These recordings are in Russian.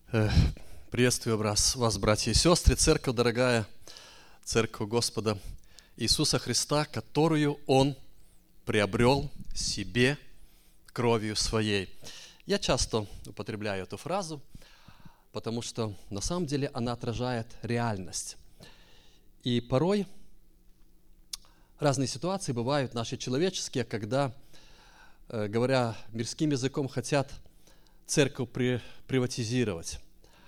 Приветствую вас, братья и сестры, церковь дорогая, церковь Господа Иисуса Христа, которую Он приобрел себе кровью Своей. Я часто употребляю эту фразу, потому что на самом деле она отражает реальность. И порой разные ситуации бывают наши человеческие, когда, говоря мирским языком, хотят церковь приватизировать.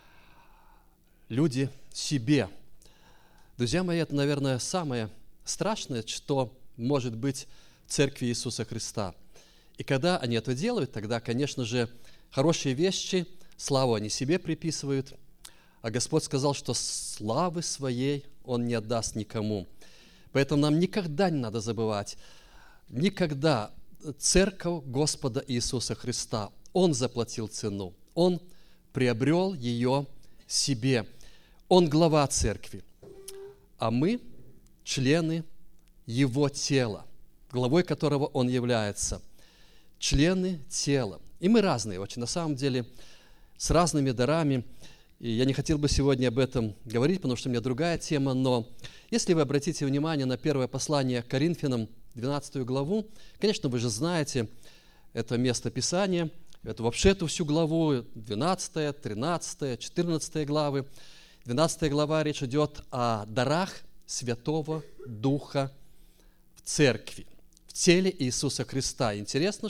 Люди себе. Друзья мои, это, наверное, самое страшное, что может быть в церкви Иисуса Христа. И когда они это делают, тогда, конечно же, хорошие вещи, славу они себе приписывают, а Господь сказал, что славы своей Он не отдаст никому. Поэтому нам никогда не надо забывать, никогда церковь Господа Иисуса Христа, Он заплатил цену, Он приобрел ее себе. Он глава церкви, а мы члены Его тела, главой которого Он является. Члены тела. И мы разные очень, на самом деле, с разными дарами. И я не хотел бы сегодня об этом говорить, потому что у меня другая тема, но если вы обратите внимание на первое послание к Коринфянам, 12 главу, конечно, вы же знаете это место Писания, это вообще эту всю главу, 12, 13, 14 главы. 12 глава речь идет о дарах Святого Духа в церкви, в теле Иисуса Христа. Интересно,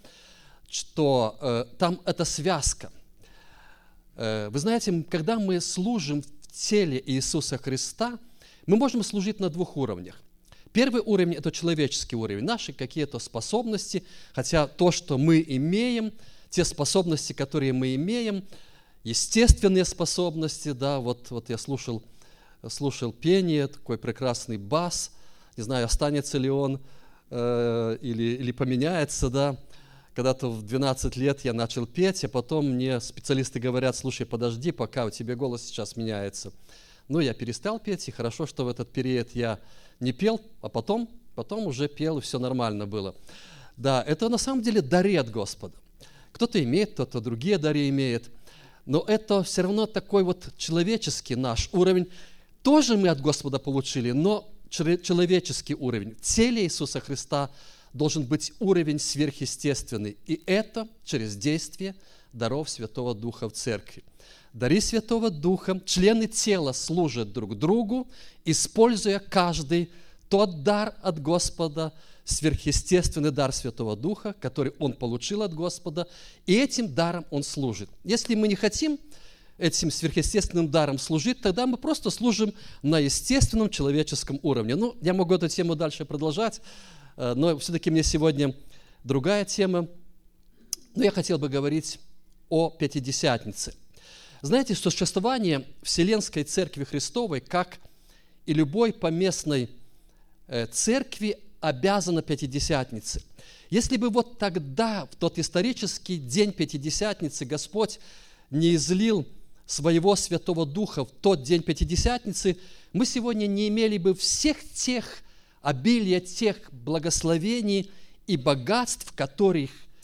что там эта связка. Вы знаете, когда мы служим в теле Иисуса Христа, мы можем служить на двух уровнях. Первый уровень – это человеческий уровень, наши какие-то способности, хотя то, что мы имеем, те способности, которые мы имеем, естественные способности, да, вот я слушал пение, такой прекрасный бас, не знаю, останется ли он или поменяется, да. Когда-то в 12 лет я начал петь, а потом мне специалисты говорят: слушай, подожди, пока у тебя голос сейчас меняется. Ну, я перестал петь, и хорошо, что в этот период я не пел, а потом уже пел, и все нормально было. Да, это на самом деле дары от Господа. Кто-то имеет, кто-то другие дары имеет. Но это все равно такой вот человеческий наш уровень. Тоже мы от Господа получили, но человеческий уровень. В теле Иисуса Христа должен быть уровень сверхъестественный. И это через действие даров Святого Духа в церкви. Дары Святого Духа, члены тела служат друг другу, используя каждый тот дар от Господа, сверхъестественный дар Святого Духа, который он получил от Господа, и этим даром он служит. Если мы не хотим этим сверхъестественным даром служить, тогда мы просто служим на естественном человеческом уровне. Ну, я могу эту тему дальше продолжать, но все-таки мне сегодня другая тема. Но я хотел бы говорить о Пятидесятнице. Знаете, что существование Вселенской Церкви Христовой, как и любой поместной церкви, обязана Пятидесятнице. Если бы вот тогда, в тот исторический день Пятидесятницы, Господь не излил Своего Святого Духа в тот день Пятидесятницы, мы сегодня не имели бы всех тех обилия, тех благословений и богатств, которые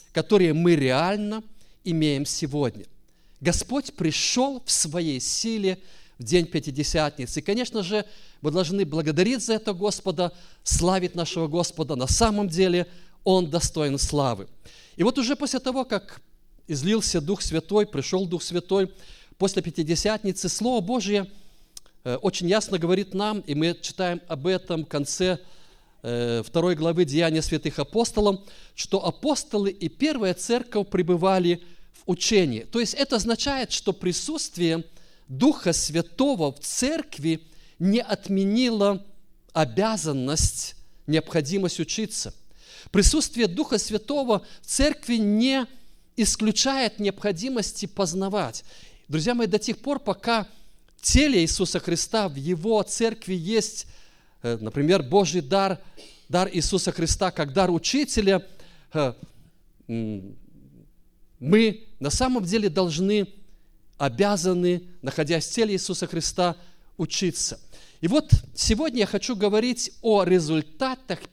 мы реально имеем сегодня. Господь пришел в Своей силе в день Пятидесятницы. И, конечно же, мы должны благодарить за это Господа, славить нашего Господа. На самом деле Он достоин славы. И вот уже после того, как излился Дух Святой, пришел Дух Святой, после Пятидесятницы, Слово Божье очень ясно говорит нам, и мы читаем об этом в конце 2 главы Деяния святых апостолов, что апостолы и первая церковь пребывали в учении. То есть это означает, что присутствие Духа Святого в церкви не отменило обязанность, необходимость учиться. Присутствие Духа Святого в церкви не исключает необходимости познавать. Друзья мои, до тех пор, пока в теле Иисуса Христа, в Его церкви есть, например, Божий дар Иисуса Христа, как дар учителя, мы на самом деле обязаны, находясь в теле Иисуса Христа, учиться. И вот сегодня я хочу говорить о результатах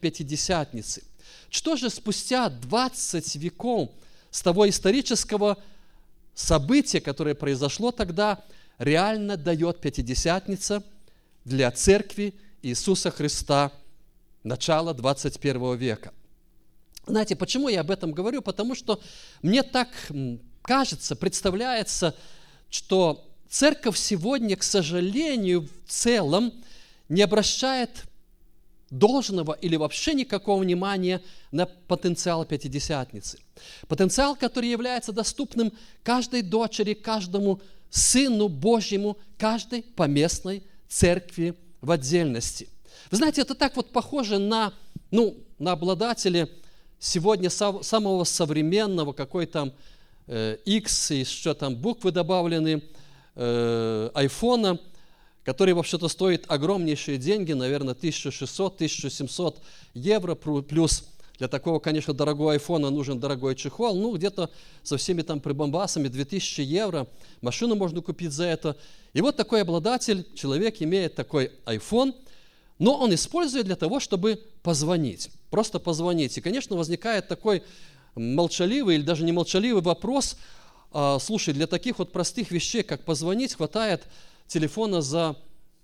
событие, которое произошло тогда, реально дает Пятидесятница для Церкви Иисуса Христа начала 21 века. Знаете, почему я об этом говорю? Потому что мне так кажется, представляется, что Церковь сегодня, к сожалению, в целом не обращает должного или вообще никакого внимания на потенциал Пятидесятницы. Потенциал, который является доступным каждой дочери, каждому Сыну Божьему, каждой поместной церкви в отдельности. Вы знаете, это так вот похоже на обладателя сегодня самого современного, какой там X, и что там, буквы добавлены, айфона, который вообще-то стоит огромнейшие деньги, наверное, 1600-1700 евро, плюс для такого, конечно, дорогого айфона нужен дорогой чехол, где-то со всеми там прибамбасами 2000 евро, машину можно купить за это. И вот такой обладатель, человек имеет такой айфон, но он использует для того, чтобы позвонить, просто позвонить. И, конечно, возникает такой молчаливый или даже не молчаливый вопрос, слушай, для таких вот простых вещей, как позвонить, хватает телефона за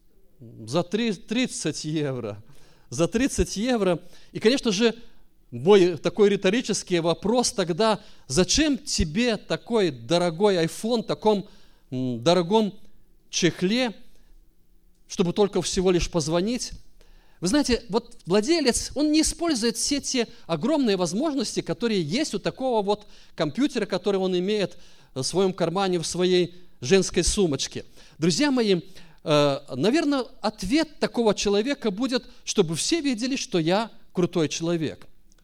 30 евро. За 30 евро. И, конечно же, мой такой риторический вопрос тогда, зачем тебе такой дорогой iPhone, в таком дорогом чехле, чтобы только всего лишь позвонить? Вы знаете, вот владелец, он не использует все те огромные возможности, которые есть у такого вот компьютера, который он имеет в своем кармане, в своей женской сумочке. Друзья мои, наверное, ответ такого человека будет, чтобы все видели, что я крутой человек.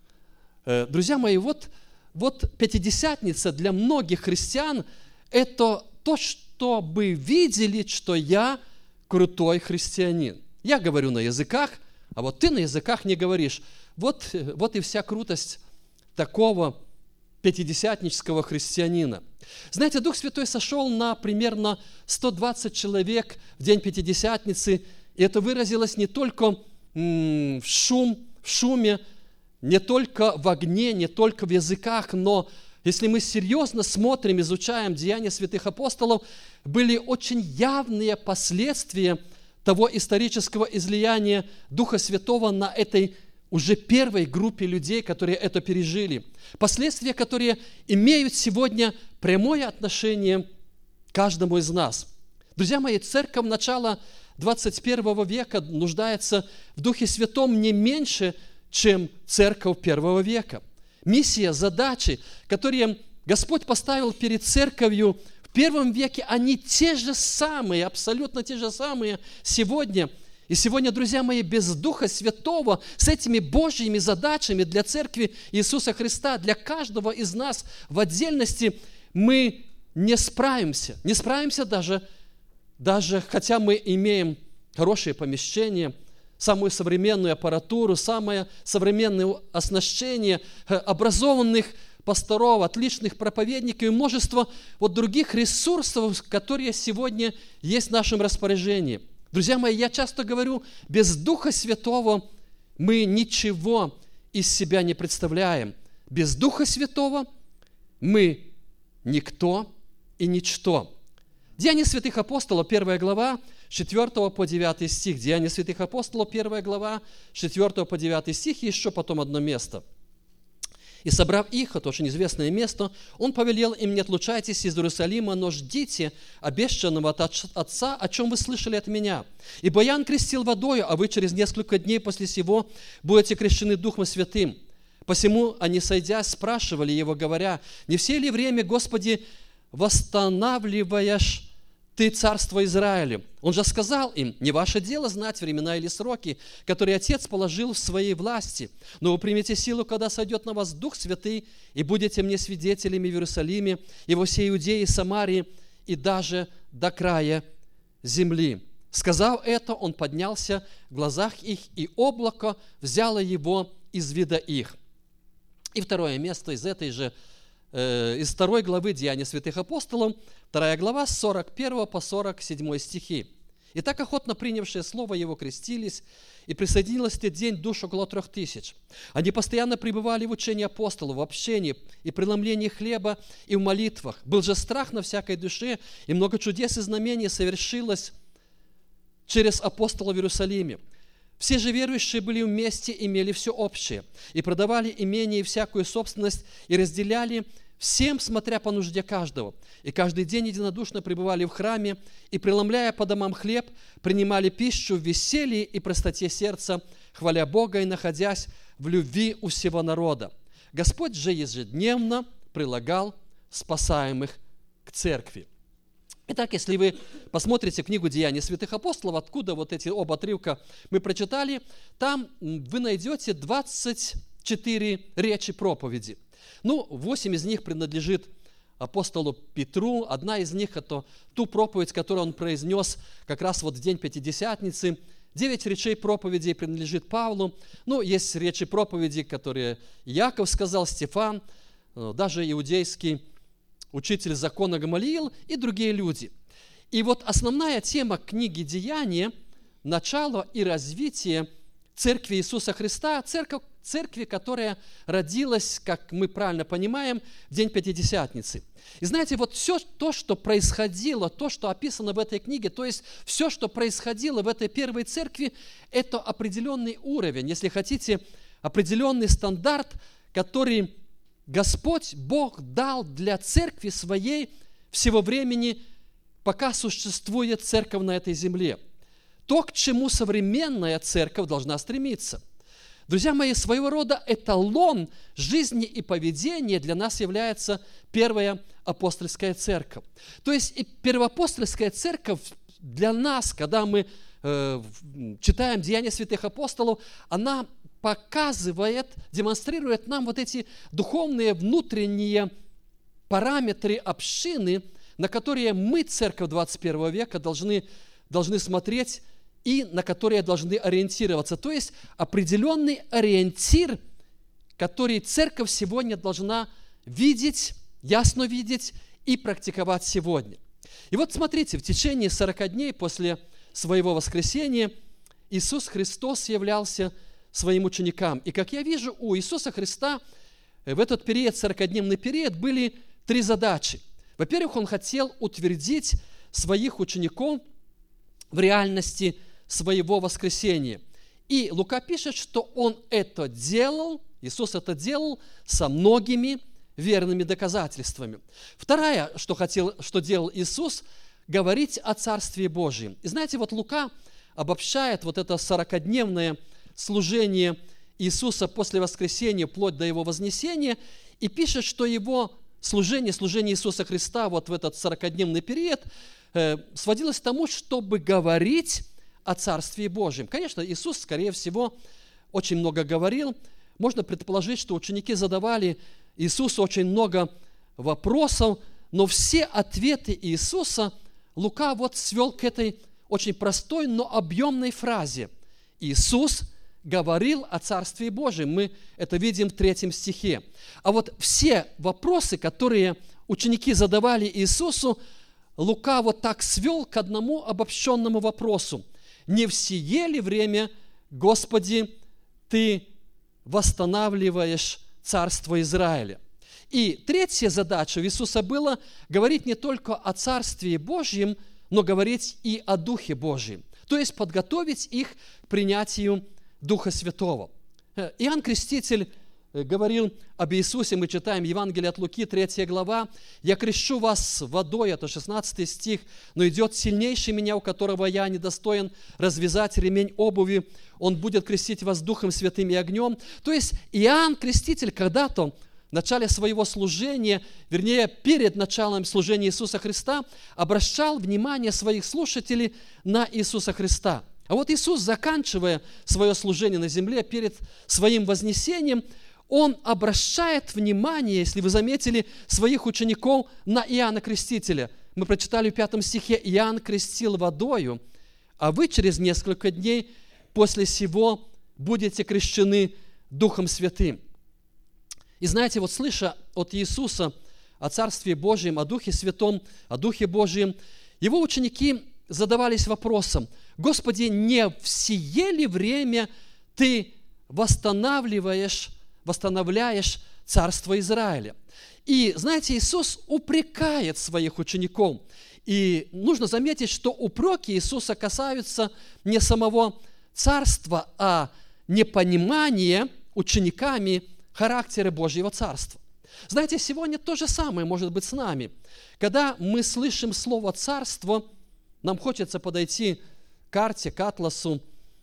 Друзья мои, вот Пятидесятница для многих христиан – это то, чтобы видели, что я крутой христианин. Я говорю на языках, а вот ты на языках не говоришь. Вот и вся крутость такого пятидесятнического христианина. Знаете, Дух Святой сошел на примерно 120 человек в день Пятидесятницы, и это выразилось не только в шуме, не только в огне, не только в языках, но если мы серьезно смотрим, изучаем деяния святых апостолов, были очень явные последствия того исторического излияния Духа Святого на этой уже первой группе людей, которые это пережили. Последствия, которые имеют сегодня прямое отношение к каждому из нас. Друзья мои, церковь начала 21 века нуждается в Духе Святом не меньше, чем церковь первого века. Миссия, задачи, которые Господь поставил перед церковью в первом веке, они те же самые, абсолютно те же самые сегодня. И сегодня, друзья мои, без Духа Святого, с этими Божьими задачами для церкви Иисуса Христа, для каждого из нас в отдельности, мы не справимся. Не справимся даже хотя мы имеем хорошие помещения, самую современную аппаратуру, самое современное оснащение, образованных пасторов, отличных проповедников и множество других ресурсов, которые сегодня есть в нашем распоряжении. Друзья мои, я часто говорю, без Духа Святого мы ничего из себя не представляем. Без Духа Святого мы никто и ничто. Деяния святых апостолов, 1 глава, 4 по 9 стих. Деяния святых апостолов, 1 глава, 4 по 9 стих, и еще потом одно место. «И, собрав их, это очень известное место, он повелел им: не отлучайтесь из Иерусалима, но ждите обещанного от Отца, о чем вы слышали от меня. Ибо Иоанн крестил водою, а вы через несколько дней после сего будете крещены Духом Святым. Посему они, сойдясь, спрашивали его, говоря: не все ли время, Господи, восстанавливаешь Ты царство Израилю? Он же сказал им: не ваше дело знать времена или сроки, которые Отец положил в своей власти. Но вы примете силу, когда сойдет на вас Дух Святый, и будете мне свидетелями в Иерусалиме и во всей Иудее и Самарии, и даже до края земли». Сказав это, он поднялся в глазах их, и облако взяло его из вида их. И второе место из этой же из 2 главы Деяния святых апостолов, 2 глава, с 41 по 47 стихи. И так охотно принявшие слово его крестились, и присоединилось в тот день душ около 3000. Они постоянно пребывали в учении апостолов, в общении и преломлении хлеба и в молитвах. Был же страх на всякой душе, и много чудес и знамений совершилось через апостолов в Иерусалиме. Все же верующие были вместе, имели все общее, и продавали имение и всякую собственность, и разделяли всем, смотря по нужде каждого. И каждый день единодушно пребывали в храме, и, преломляя по домам хлеб, принимали пищу в веселье и простоте сердца, хваля Бога и находясь в любви у всего народа. Господь же ежедневно прилагал спасаемых к церкви. Итак, если вы посмотрите книгу «Деяния святых апостолов», откуда вот эти оба отрывка мы прочитали, там вы найдете 24 речи проповеди. 8 из них принадлежит апостолу Петру. Одна из них – это ту проповедь, которую он произнес как раз вот в день Пятидесятницы. 9 речей проповедей принадлежит Павлу. Есть речи проповеди, которые Яков сказал, Стефан, даже иудейский учитель закона Гамалиил и другие люди. И вот основная тема книги «Деяния» – начало и развитие Церкви Иисуса Христа, церкви, которая родилась, как мы правильно понимаем, в день Пятидесятницы. И знаете, вот все то, что происходило, то, что описано в этой книге, то есть все, что происходило в этой первой церкви, это определенный уровень, если хотите, определенный стандарт, который Господь, Бог дал для церкви своей всего времени, пока существует церковь на этой земле. То, к чему современная церковь должна стремиться. Друзья мои, своего рода эталон жизни и поведения для нас является первая апостольская церковь. То есть и первоапостольская церковь для нас, когда мы читаем Деяния святых апостолов, она показывает, демонстрирует нам вот эти духовные внутренние параметры общины, на которые мы, церковь 21 века, должны смотреть и на которые должны ориентироваться. То есть определенный ориентир, который церковь сегодня должна видеть, ясно видеть и практиковать сегодня. И вот смотрите, в течение 40 дней после своего воскресения Иисус Христос являлся своим ученикам. И как я вижу, у Иисуса Христа в этот период, 40-дневный период, были 3 задачи. Во-первых, Он хотел утвердить своих учеников в реальности своего воскресения. И Лука пишет, что Он это делал, Иисус это делал со многими верными доказательствами. Второе, что делал Иисус, говорить о Царстве Божьем. И знаете, вот Лука обобщает вот это 40-дневное служение Иисуса после воскресения, вплоть до Его вознесения, и пишет, что Его служение Иисуса Христа вот в этот 40-дневный период сводилось к тому, чтобы говорить о Царстве Божьем. Конечно, Иисус, скорее всего, очень много говорил. Можно предположить, что ученики задавали Иисусу очень много вопросов, но все ответы Иисуса Лука вот свел к этой очень простой, но объемной фразе. Иисус говорил о Царстве Божьем. Мы это видим в 3 стихе. А вот все вопросы, которые ученики задавали Иисусу, Лука вот так свел к одному обобщенному вопросу. Не в сие ли время, Господи, Ты восстанавливаешь Царство Израиля? И 3 задача у Иисуса была говорить не только о Царстве Божьем, но говорить и о Духе Божьем. То есть подготовить их к принятию Духа Святого. Иоанн Креститель говорил об Иисусе, мы читаем Евангелие от Луки, 3 глава. «Я крещу вас водой», это 16 стих, «но идет сильнейший меня, у которого я недостоин развязать ремень обуви. Он будет крестить вас Духом Святым и огнем». То есть Иоанн Креститель когда-то в начале своего служения, вернее, перед началом служения Иисуса Христа, обращал внимание своих слушателей на Иисуса Христа. А вот Иисус, заканчивая свое служение на земле перед своим вознесением, Он обращает внимание, если вы заметили, своих учеников на Иоанна Крестителя. Мы прочитали в 5 стихе: «Иоанн крестил водою, а вы через несколько дней после сего будете крещены Духом Святым». И знаете, вот слыша от Иисуса о Царстве Божьем, о Духе Святом, о Духе Божьем, Его ученики задавались вопросом: Господи, не в сие ли время Ты восстанавливаешь царство Израиля? И, знаете, Иисус упрекает своих учеников. И нужно заметить, что упреки Иисуса касаются не самого царства, а непонимания учениками характера Божьего царства. Знаете, сегодня то же самое может быть с нами. Когда мы слышим слово «царство», нам хочется подойти к карте, к атласу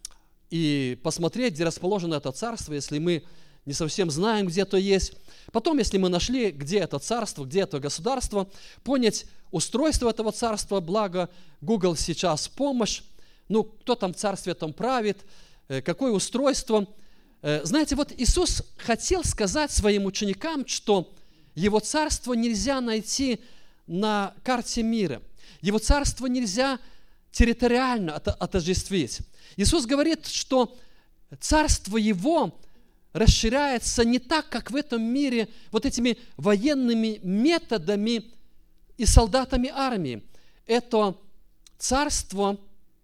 и посмотреть, где расположено это царство, если мы не совсем знаем, где это есть. Потом, если мы нашли, где это царство, где это государство, понять устройство этого царства, благо Google сейчас помощь. Кто там в царстве там правит, какое устройство. Знаете, вот Иисус хотел сказать своим ученикам, что Его царство нельзя найти на карте мира. Его царство нельзя территориально отождествить. Иисус говорит, что царство Его расширяется не так, как в этом мире, вот этими военными методами и солдатами армии. Это царство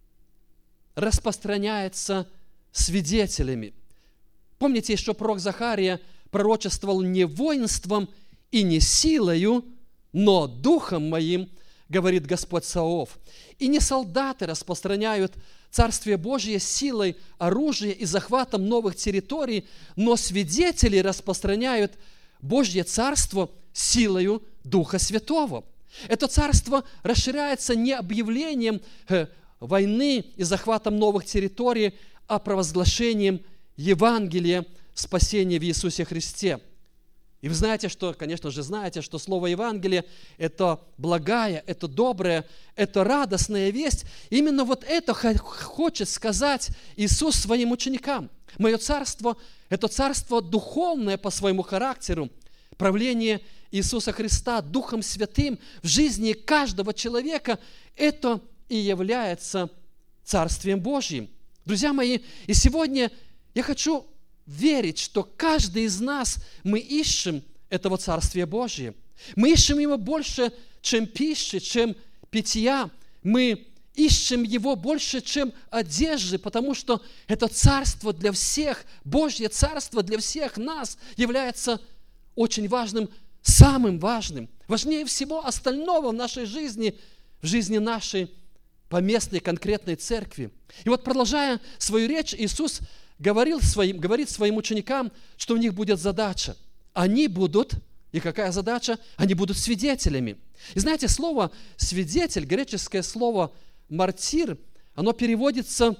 распространяется свидетелями. Помните, что пророк Захария пророчествовал: «Не воинством и не силою, но духом моим, говорит Господь Саваоф». И не солдаты распространяют Царствие Божие силой оружия и захватом новых территорий, но свидетели распространяют Божье Царство силою Духа Святого. Это царство расширяется не объявлением войны и захватом новых территорий, а провозглашением Евангелия спасения в Иисусе Христе. И вы знаете, что, конечно же, знаете, что слово Евангелие – это благая, это добрая, это радостная весть. Именно вот это хочет сказать Иисус своим ученикам. Мое царство – это царство духовное по своему характеру, правление Иисуса Христа Духом Святым в жизни каждого человека – это и является Царствием Божьим. Друзья мои, и сегодня я хочу верить, что каждый из нас, мы ищем этого Царствия Божия. Мы ищем его больше, чем пищи, чем питья. Мы ищем его больше, чем одежды, потому что это Царство для всех, Божье Царство для всех нас является очень важным, самым важным, важнее всего остального в нашей жизни, в жизни нашей поместной конкретной церкви. И вот, продолжая свою речь, Иисус говорит своим ученикам, что у них будет задача. Они будут, и какая задача? Они будут свидетелями. И знаете, слово «свидетель», греческое слово «мартир», оно переводится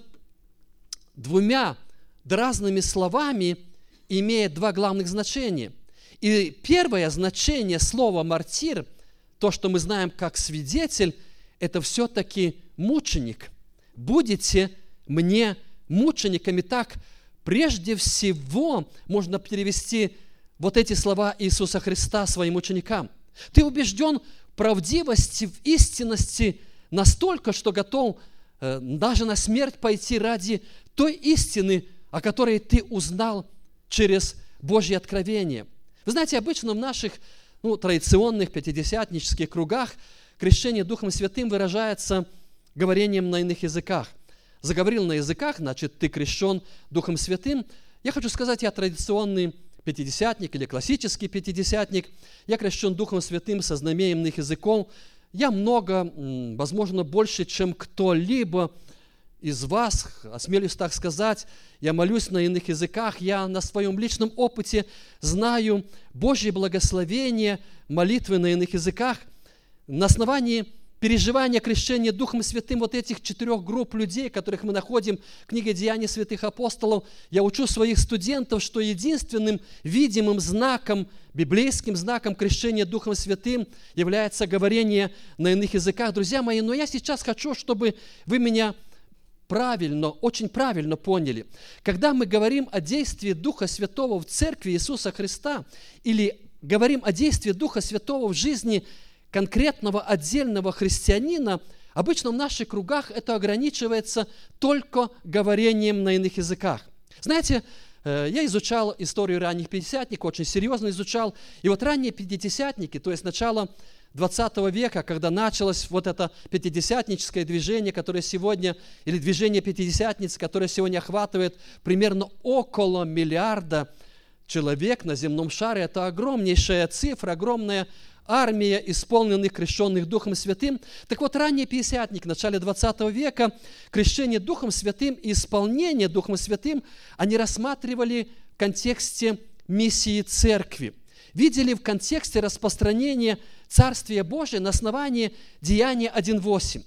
двумя разными словами, имея два главных значения. И первое значение слова «мартир», то, что мы знаем как «свидетель», это все-таки мученик. «Будете мне мучениками». Так, прежде всего, можно перевести вот эти слова Иисуса Христа своим ученикам. Ты убежден в правдивости, в истинности настолько, что готов даже на смерть пойти ради той истины, о которой ты узнал через Божье откровение. Вы знаете, обычно в наших традиционных пятидесятнических кругах крещение Духом Святым выражается говорением на иных языках. Заговорил на языках, значит, ты крещен Духом Святым. Я хочу сказать, я традиционный пятидесятник или классический пятидесятник. Я крещен Духом Святым со знамением иных языков. Я много, возможно, больше, чем кто-либо из вас, осмелюсь так сказать, я молюсь на иных языках, я на своем личном опыте знаю Божье благословение, молитвы на иных языках. На основании переживания крещения Духом Святым вот этих 4 групп людей, которых мы находим в книге «Деяний святых апостолов», я учу своих студентов, что единственным видимым знаком, библейским знаком крещения Духом Святым является говорение на иных языках. Друзья мои, но я сейчас хочу, чтобы вы меня правильно, очень правильно поняли. Когда мы говорим о действии Духа Святого в церкви Иисуса Христа или говорим о действии Духа Святого в жизни конкретного отдельного христианина, обычно в наших кругах это ограничивается только говорением на иных языках. Знаете, я изучал историю ранних пятидесятников, очень серьезно изучал, и вот ранние пятидесятники, то есть начало XX века, когда началось вот это пятидесятническое движение, которое сегодня, или движение пятидесятниц, которое сегодня охватывает примерно около миллиарда человек на земном шаре. Это огромнейшая цифра, огромная армия исполненных, крещенных Духом Святым. Так вот, ранний пятидесятник, в начале XX века, крещение Духом Святым и исполнение Духом Святым они рассматривали в контексте миссии церкви. Видели в контексте распространения Царствия Божия на основании Деяния 1:8.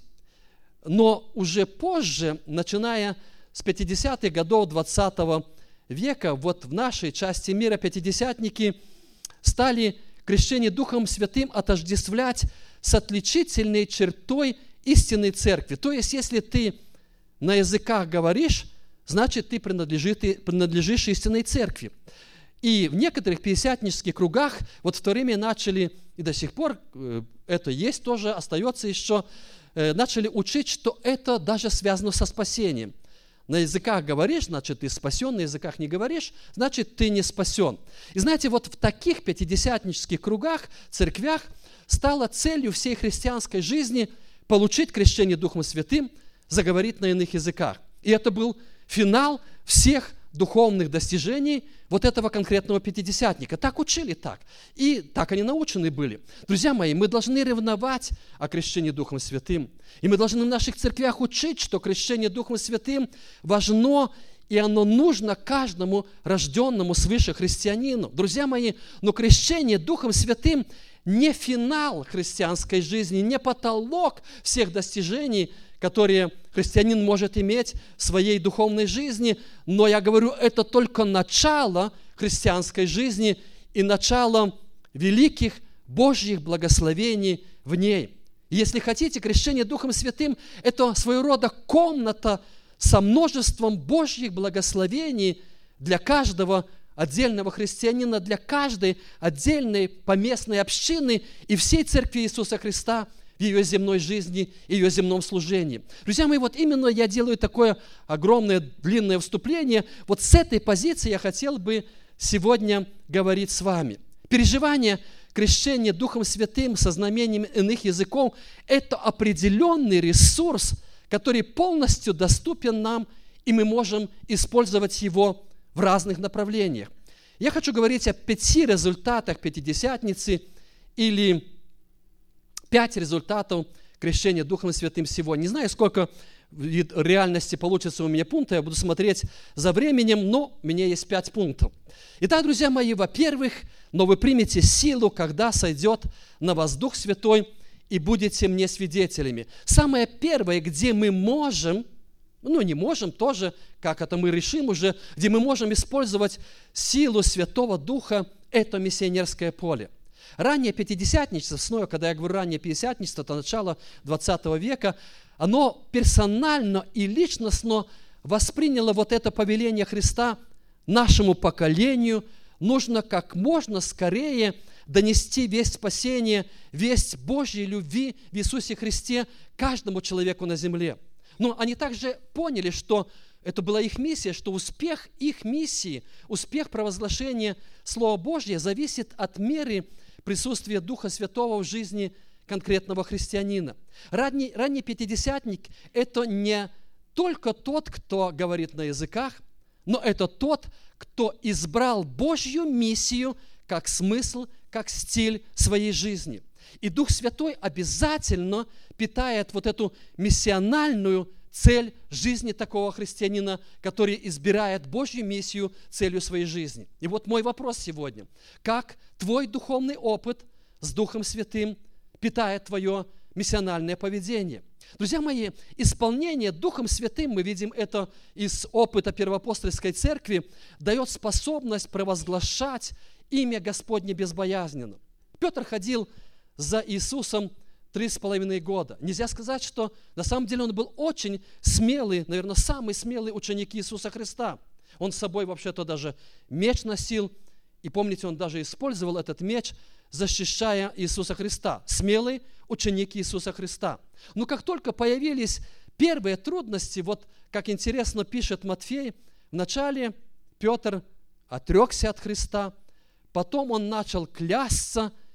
Но уже позже, начиная с 50-х годов 20 века, вот в нашей части мира пятидесятники стали крещение Духом Святым отождествлять с отличительной чертой истинной церкви. То есть, если ты на языках говоришь, значит, ты принадлежишь истинной церкви. И в некоторых пятидесятнических кругах вот в то время начали, и до сих пор это есть тоже, остается еще, начали учить, что это даже связано со спасением. На языках говоришь, значит, ты спасен, на языках не говоришь, значит, ты не спасен. И знаете, вот в таких пятидесятнических кругах, церквях стало целью всей христианской жизни получить крещение Духом Святым, заговорить на иных языках. И это был финал всех духовных достижений вот этого конкретного пятидесятника. Так учили так. И так они научены были. Друзья мои, мы должны ревновать о крещении Духом Святым. И мы должны в наших церквях учить, что крещение Духом Святым важно, и оно нужно каждому рожденному свыше христианину. Друзья мои, но крещение Духом Святым не финал христианской жизни, не потолок всех достижений, которые христианин может иметь в своей духовной жизни, но я говорю, это только начало христианской жизни и начало великих Божьих благословений в ней. Если хотите, крещение Духом Святым – это своего рода комната со множеством Божьих благословений для каждого отдельного христианина, для каждой отдельной поместной общины и всей церкви Иисуса Христа в ее земной жизни и ее земном служении. Друзья мои, вот именно я делаю такое огромное, длинное вступление. Вот с этой позиции я хотел бы сегодня говорить с вами. Переживание крещения Духом Святым со знамением иных языков – это определенный ресурс, который полностью доступен нам, и мы можем использовать его в разных направлениях. Я хочу говорить о 5 результатах Пятидесятницы или 5 результатов крещения Духом Святым сегодня. Не знаю, сколько в реальности получится у меня пунктов, я буду смотреть за временем, но у меня есть 5 пунктов. Итак, друзья мои, во-первых, но вы примете силу, когда сойдет на вас Дух Святой, и будете мне свидетелями. Самое первое, где мы можем, не можем тоже, как это мы решим уже, где мы можем использовать силу Святого Духа, это миссионерское поле. Раннее пятидесятничество, когда я говорю раннее пятидесятничество, это начало 20 века, оно персонально и личностно восприняло вот это повеление Христа нашему поколению. Нужно как можно скорее донести весть спасения, весть Божьей любви в Иисусе Христе каждому человеку на земле. Но они также поняли, что это была их миссия, что успех их миссии, успех провозглашения Слова Божьего зависит от меры присутствия Духа Святого в жизни конкретного христианина. Ранний пятидесятник – это не только тот, кто говорит на языках, но это тот, кто избрал Божью миссию как смысл, как стиль своей жизни. И Дух Святой обязательно питает вот эту миссиональную цель жизни такого христианина, который избирает Божью миссию целью своей жизни. И вот мой вопрос сегодня. Как твой духовный опыт с Духом Святым питает твое миссиональное поведение? Друзья мои, исполнение Духом Святым, мы видим это из опыта Первоапостольской церкви, дает способность провозглашать имя Господне безбоязненно. Петр ходил за Иисусом 3,5 года. Нельзя сказать, что на самом деле он был очень смелый, наверное, самый смелый ученик Иисуса Христа. Он с собой вообще-то даже меч носил, и помните, он даже использовал этот меч, защищая Иисуса Христа. Смелый ученик Иисуса Христа. Но как только появились первые трудности, вот как интересно пишет Матфей, вначале Петр отрекся от Христа, потом он начал клясться,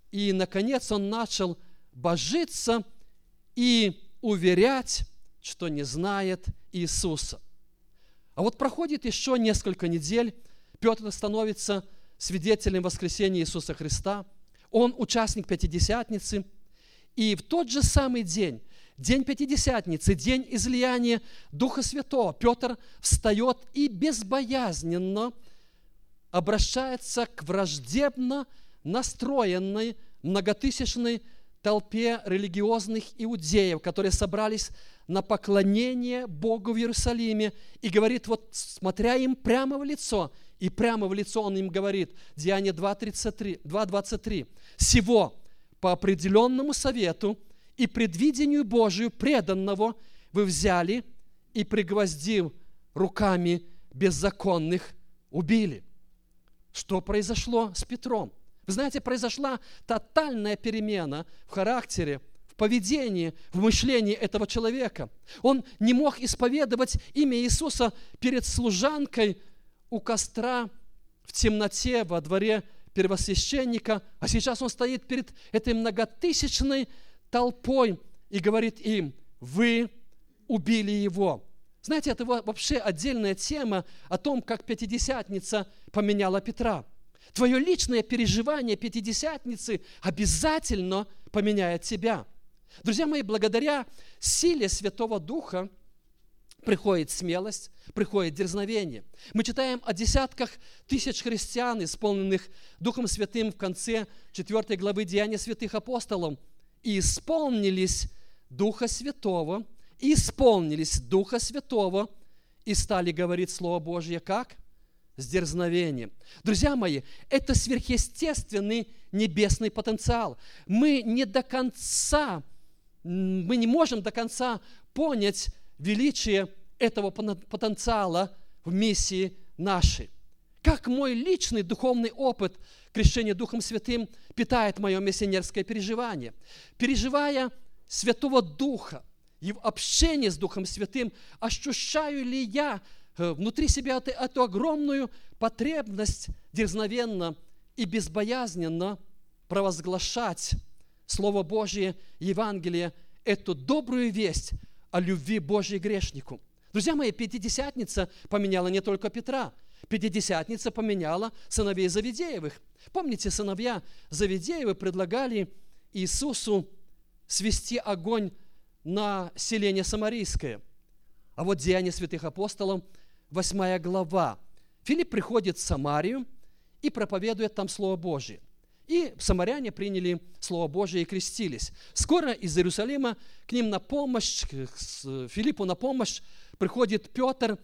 И, наконец, он начал божиться и уверять, что не знает Иисуса. А вот проходит еще несколько недель, Петр становится свидетелем воскресения Иисуса Христа. Он участник Пятидесятницы. И в тот же самый день, день Пятидесятницы, день излияния Духа Святого, Петр встает и безбоязненно обращается к враждебно настроенной многотысячной толпе религиозных иудеев, которые собрались на поклонение Богу в Иерусалиме, и говорит, вот смотря им прямо в лицо, и прямо в лицо он им говорит, Деяние 2:23, «Сего по определенному совету и предвидению Божию преданного вы взяли и, пригвоздив руками беззаконных, убили». Что произошло с Петром? Вы знаете, произошла тотальная перемена в характере, в поведении, в мышлении этого человека. Он не мог исповедовать имя Иисуса перед служанкой у костра в темноте во дворе первосвященника, а сейчас он стоит перед этой многотысячной толпой и говорит им: «Вы убили его». Знаете, это вообще отдельная тема о том, как Пятидесятница поменяла Петра. Твое личное переживание Пятидесятницы обязательно поменяет тебя. Друзья мои, благодаря силе Святого Духа приходит смелость, приходит дерзновение. Мы читаем о десятках тысяч христиан, исполненных Духом Святым в конце 4 главы Деяния святых апостолов. «И исполнились Духа Святого, и стали говорить Слово Божье» как? С дерзновением. Друзья мои, это сверхъестественный небесный потенциал. Мы не можем до конца понять величие этого потенциала в миссии нашей. Как мой личный духовный опыт крещения Духом Святым питает мое миссионерское переживание. Переживая Святого Духа и в общении с Духом Святым, ощущаю ли я внутри себя эту огромную потребность дерзновенно и безбоязненно провозглашать Слово Божие, Евангелие, эту добрую весть о любви Божьей грешнику. Друзья мои, Пятидесятница поменяла не только Петра. Пятидесятница поменяла сыновей Завидеевых. Помните, сыновья Завидеевы предлагали Иисусу свести огонь на селение Самарийское. А вот Деяния святых апостолов, 8 глава. Филипп приходит в Самарию и проповедует там Слово Божие. И самаряне приняли Слово Божие и крестились. Скоро из Иерусалима к ним на помощь, к Филиппу на помощь приходит Петр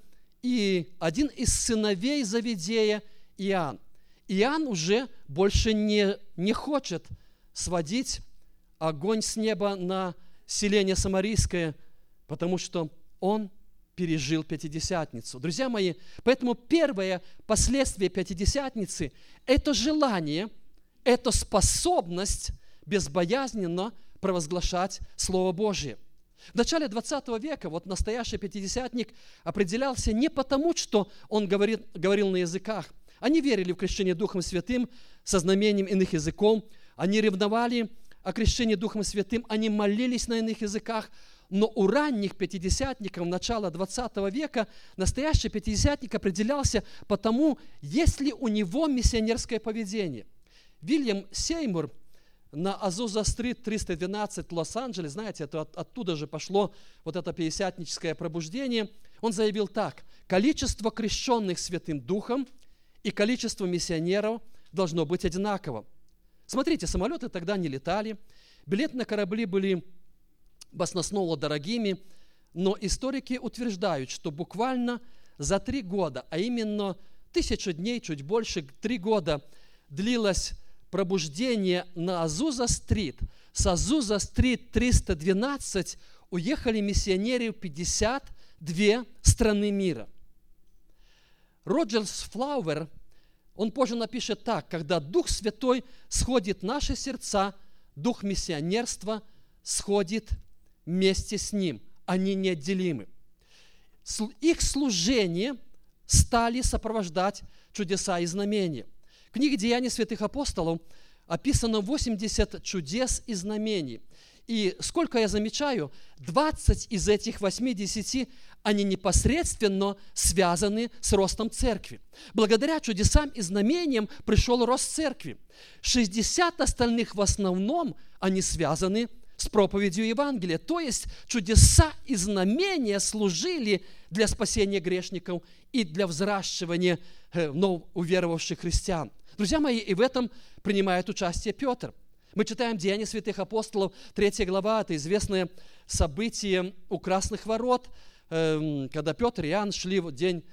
и один из сыновей Завидея, Иоанн. Иоанн уже больше не хочет сводить огонь с неба на селение Самарийское, потому что он пережил Пятидесятницу. Друзья мои, поэтому первое последствие Пятидесятницы – это желание, это способность безбоязненно провозглашать Слово Божие. В начале 20 века вот настоящий пятидесятник определялся не потому, что он говорил на языках. Они верили в крещение Духом Святым со знамением иных языков, они ревновали о крещении Духом Святым, они молились на иных языках. Но у ранних пятидесятников начала 20 века настоящий пятидесятник определялся потому, есть ли у него миссионерское поведение. Вильям Сеймур на Азуза-стрит 312 в Лос-Анджелесе, знаете, это оттуда же пошло вот это пятидесятническое пробуждение, он заявил так: количество крещенных Святым Духом и количество миссионеров должно быть одинаково. Смотрите, самолеты тогда не летали, билеты на корабли были баснословно дорогими, но историки утверждают, что буквально за 3 года, а именно 1000 дней, чуть больше, 3 года длилось пробуждение на Азуза-стрит. С Азуза-стрит 312 уехали миссионеры в 52 страны мира. Роджерс Флауэр, он позже напишет так: когда Дух Святой сходит в наши сердца, Дух миссионерства сходит вместе с Ним. Они неотделимы. Их служение стали сопровождать чудеса и знамения. В книге «Деяния святых апостолов» описано 80 чудес и знамений. И сколько я замечаю, 20 из этих 80, они непосредственно связаны с ростом церкви. Благодаря чудесам и знамениям пришел рост церкви. 60 остальных в основном, они связаны с проповедью Евангелия. То есть чудеса и знамения служили для спасения грешников и для взращивания уверовавших христиан. Друзья мои, и в этом принимает участие Петр. Мы читаем Деяния святых апостолов, 3 глава, это известное событие у Красных ворот, когда Петр и Иоанн шли в день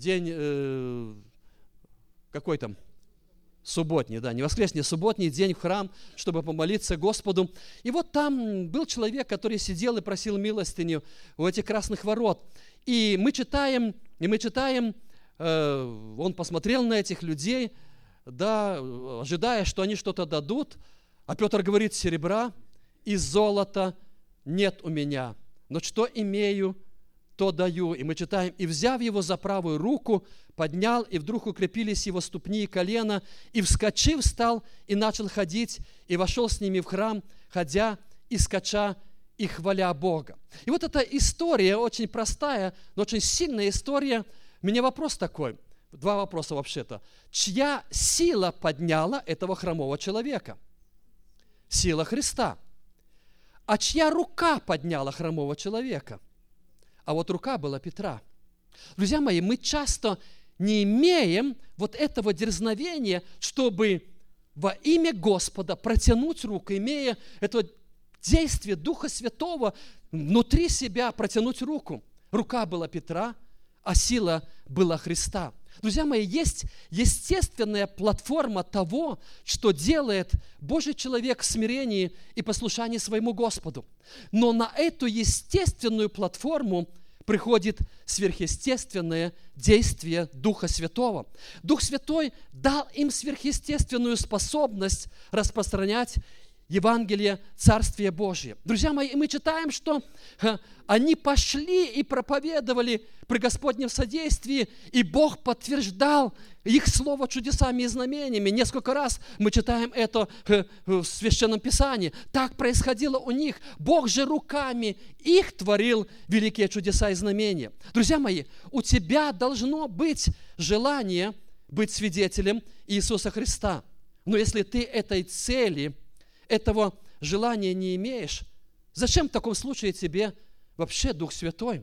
какой там? Субботний, да, не воскресный, субботний день в храм, чтобы помолиться Господу. И вот там был человек, который сидел и просил милостыню у этих Красных ворот. И мы читаем, он посмотрел на этих людей, да, ожидая, что они что-то дадут, а Петр говорит: серебра и золота нет у меня, но что имею, то даю. И мы читаем: и взяв его за правую руку, поднял, и вдруг укрепились его ступни и колено, и вскочив, встал и начал ходить, и вошел с ними в храм, ходя и скача и хваля Бога. И вот эта история очень простая, но очень сильная история. У меня вопрос такой, два вопроса вообще-то. Чья сила подняла этого хромого человека? Сила Христа. А чья рука подняла хромого человека? А вот рука была Петра. Друзья мои, мы часто не имеем вот этого дерзновения, чтобы во имя Господа протянуть руку, имея это действие Духа Святого внутри себя, протянуть руку. Рука была Петра, а сила была Христа. Друзья мои, есть естественная платформа того, что делает Божий человек в смирении и послушании своему Господу. Но на эту естественную платформу приходит сверхъестественное действие Духа Святого. Дух Святой дал им сверхъестественную способность распространять Евангелие Царствия Божие. Друзья мои, мы читаем, что они пошли и проповедовали при Господнем содействии, и Бог подтверждал их слово чудесами и знамениями. Несколько раз мы читаем это в Священном Писании. Так происходило у них. Бог же руками их творил великие чудеса и знамения. Друзья мои, у тебя должно быть желание быть свидетелем Иисуса Христа. Но если ты этой цели, этого желания не имеешь, зачем в таком случае тебе вообще Дух Святой?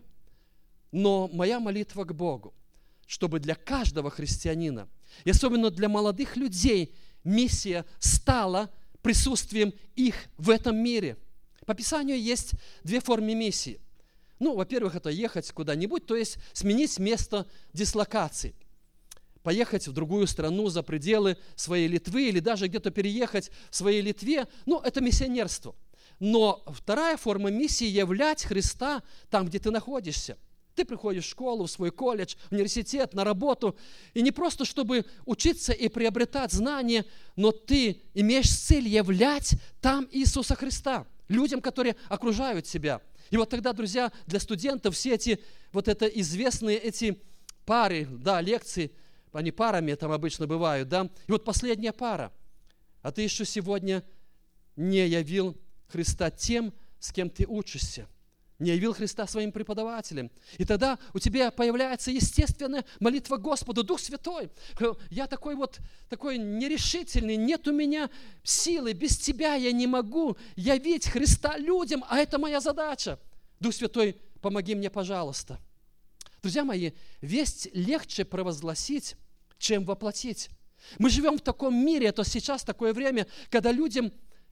Но моя молитва к Богу, чтобы для каждого христианина, и особенно для молодых людей, миссия стала присутствием их в этом мире. По Писанию есть две формы миссии. Во-первых, это ехать куда-нибудь, то есть сменить место дислокации. Поехать в другую страну за пределы своей Литвы или даже где-то переехать в своей Литве, это миссионерство. Но вторая форма миссии – являть Христа там, где ты находишься. Ты приходишь в школу, в свой колледж, в университет, на работу, и не просто чтобы учиться и приобретать знания, но ты имеешь цель являть там Иисуса Христа людям, которые окружают тебя. И вот тогда, друзья, для студентов все эти, это известные эти пары, лекции, они парами там обычно бывают, И вот последняя пара. А ты еще сегодня не явил Христа тем, с кем ты учишься. Не явил Христа своим преподавателем. И тогда у тебя появляется естественная молитва Господу: Дух Святой, я такой нерешительный, нет у меня силы, без Тебя я не могу явить Христа людям, а это моя задача. Дух Святой, помоги мне, пожалуйста. Друзья мои, весть легче провозгласить, чем воплотить. Мы живем в таком мире, это сейчас такое время, когда люди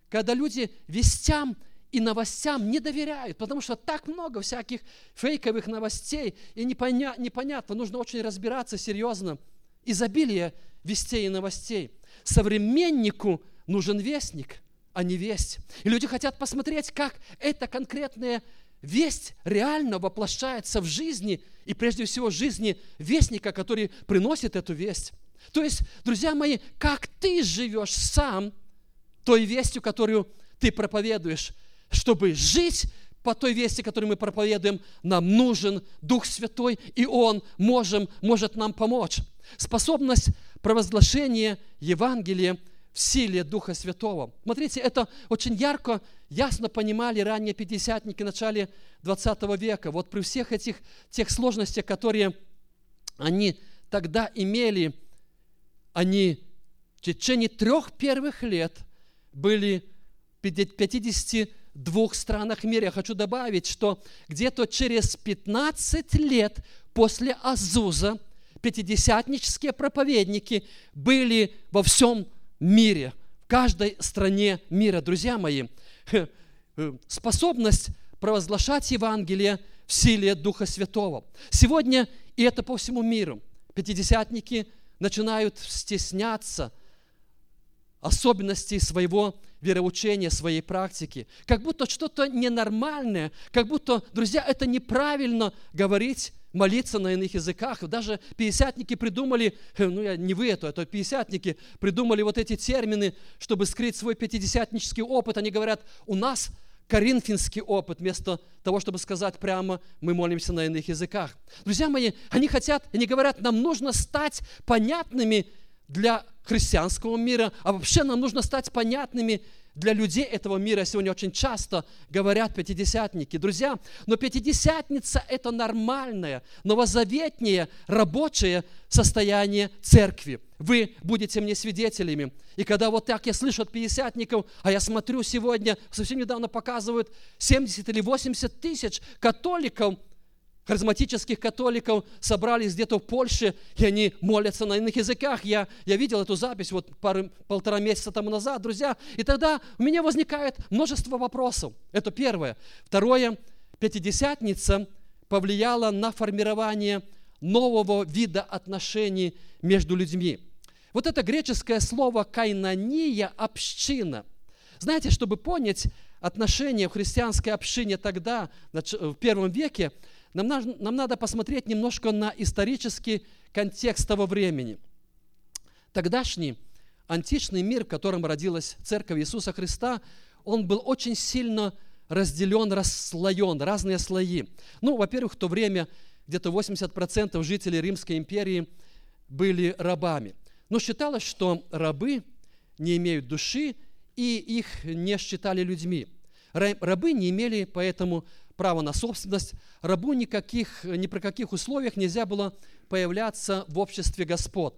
вестям и новостям не доверяют, потому что так много всяких фейковых новостей, и непонятно, нужно очень разбираться серьезно. Изобилие вестей и новостей. Современнику нужен вестник, а не весть. И люди хотят посмотреть, как эта конкретная весть реально воплощается в жизни, и прежде всего в жизни вестника, который приносит эту весть. То есть, друзья мои, как ты живешь сам той вестью, которую ты проповедуешь. Чтобы жить по той вести, которую мы проповедуем, нам нужен Дух Святой, и Он может нам помочь. Способность провозглашения Евангелия в силе Духа Святого. Смотрите, это очень ярко, ясно понимали ранние пятидесятники в начале 20 века. Вот при всех тех сложностях, которые они тогда имели, они в течение 3 первых лет были в 52 странах мира. Я хочу добавить, что где-то через 15 лет после Азуза пятидесятнические проповедники были во всем мире, в каждой стране мира. Друзья мои, способность провозглашать Евангелие в силе Духа Святого. Сегодня, и это по всему миру, пятидесятники начинают стесняться особенностей своего вероучения, своей практики. Как будто что-то ненормальное, как будто, друзья, это неправильно говорить, молиться на иных языках. Даже пятидесятники придумали, не вы это пятидесятники придумали вот эти термины, чтобы скрыть свой пятидесятнический опыт. Они говорят, у нас коринфянский опыт, вместо того, чтобы сказать прямо, мы молимся на иных языках. Друзья мои, они говорят, нам нужно стать понятными для христианского мира, а вообще нам нужно стать понятными для людей этого мира. Сегодня очень часто говорят пятидесятники. Друзья, но пятидесятница – это нормальное, новозаветнее, рабочее состояние церкви. Вы будете мне свидетелями. И когда вот так я слышу от пятидесятников, а я смотрю сегодня, совсем недавно показывают 70 или 80 тысяч католиков, харизматических католиков собрались где-то в Польше, и они молятся на иных языках. Я видел эту запись вот 1,5 месяца тому назад, друзья. И тогда у меня возникает множество вопросов. Это первое. Второе. Пятидесятница повлияла на формирование нового вида отношений между людьми. Вот это греческое слово «кайнония» – община. Знаете, чтобы понять отношения в христианской общине тогда, в первом веке, нам надо посмотреть немножко на исторический контекст того времени. Тогдашний античный мир, в котором родилась Церковь Иисуса Христа, он был очень сильно разделен, расслоен, разные слои. Во-первых, в то время где-то 80% жителей Римской империи были рабами. Но считалось, что рабы не имеют души, и их не считали людьми. Рабы не имели поэтому права на собственность. Рабу ни при каких условиях нельзя было появляться в обществе господ.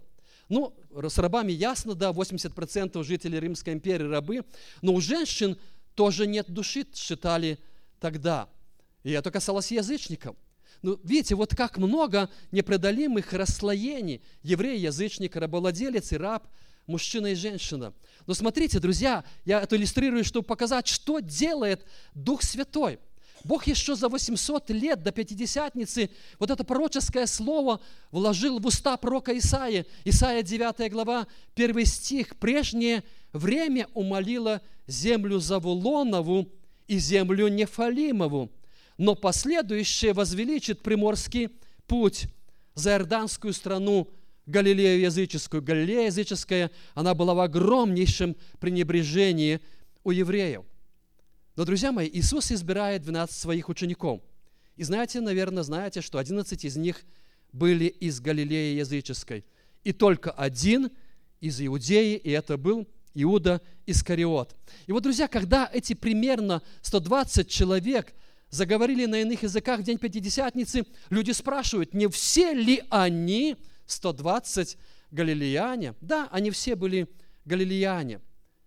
С рабами ясно, да, 80% жителей Римской империи рабы, но у женщин тоже нет души, считали тогда. И это касалось язычников. Видите, вот как много непреодолимых расслоений. Еврей, язычник, рабовладелец и раб, мужчина и женщина. Но смотрите, друзья, я это иллюстрирую, чтобы показать, что делает Дух Святой. Бог еще за 800 лет до Пятидесятницы вот это пророческое слово вложил в уста пророка Исаии. Исаия 9 глава, 1 стих. «Прежнее время умолило землю Завулонову и землю Нефалимову, но последующее возвеличит приморский путь за Иорданскую страну, Галилею языческую». Галилея языческая, она была в огромнейшем пренебрежении у евреев. Но, друзья мои, Иисус избирает 12 своих учеников. И наверное, знаете, что 11 из них были из Галилеи языческой. И только один из Иудеи, и это был Иуда Искариот. И вот, друзья, когда эти примерно 120 человек заговорили на иных языках в день Пятидесятницы, люди спрашивают, не все ли они, 120 галилеяне? Да, они все были галилеяне.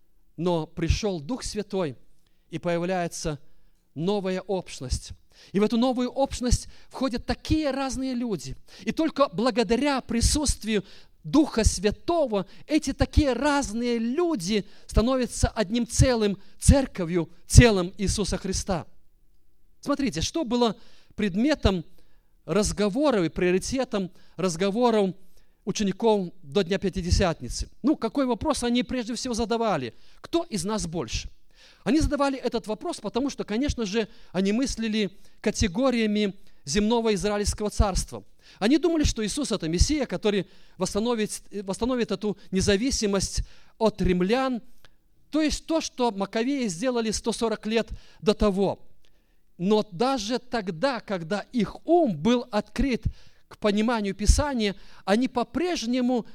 Но пришел Дух Святой, и появляется новая общность. И в эту новую общность входят такие разные люди. И только благодаря присутствию Духа Святого эти такие разные люди становятся одним целым, церковью, телом Иисуса Христа. Смотрите, что было предметом разговоров и приоритетом разговоров учеников до Дня Пятидесятницы? Какой вопрос они прежде всего задавали? Кто из нас больше? Они задавали этот вопрос, потому что, конечно же, они мыслили категориями земного Израильского царства. Они думали, что Иисус – это Мессия, который восстановит эту независимость от римлян, то есть то, что Маковеи сделали 140 лет до того. Но даже тогда, когда их ум был открыт к пониманию Писания, они по-прежнему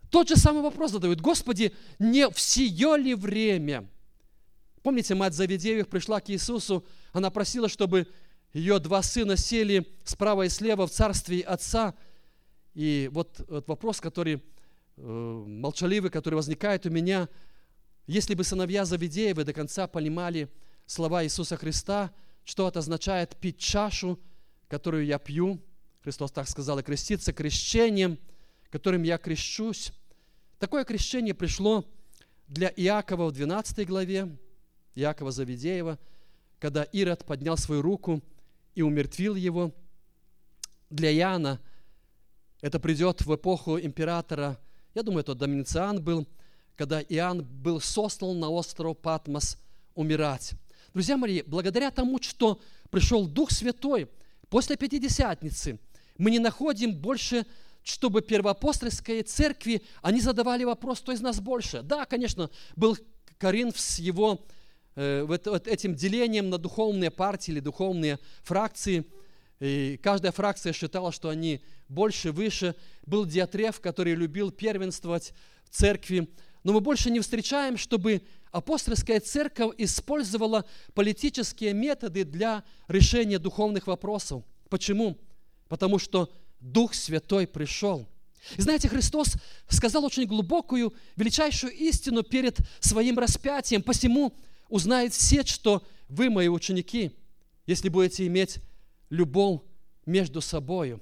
тот же самый вопрос задают: Господи, не в сие ли время? Помните, мать Завидеевых пришла к Иисусу, она просила, чтобы ее 2 сына сели справа и слева в царстве Отца. И вот вопрос, который молчаливый, который возникает у меня: если бы сыновья Завидеевы до конца понимали слова Иисуса Христа, что это означает пить чашу, которую я пью, Христос так сказал, и креститься крещением, которым я крещусь. Такое крещение пришло для Иакова в 12 главе, Иакова Завидеева, когда Ирод поднял свою руку и умертвил его. Для Иоанна это придет в эпоху императора, я думаю, это Домициан был, когда Иоанн был сослан на остров Патмос умирать. Друзья мои, благодаря тому, что пришел Дух Святой, после Пятидесятницы мы не находим больше, чтобы первоапостольской церкви, они задавали вопрос, кто из нас больше. Да, конечно, был Коринф с его этим делением на духовные партии или духовные фракции. И каждая фракция считала, что они больше, выше. Был Диатреф, который любил первенствовать в церкви. Но мы больше не встречаем, чтобы апостольская церковь использовала политические методы для решения духовных вопросов. Почему? Потому что Дух Святой пришел. И знаете, Христос сказал очень глубокую, величайшую истину перед своим распятием. Посему узнают все, что вы мои ученики, если будете иметь любовь между собою.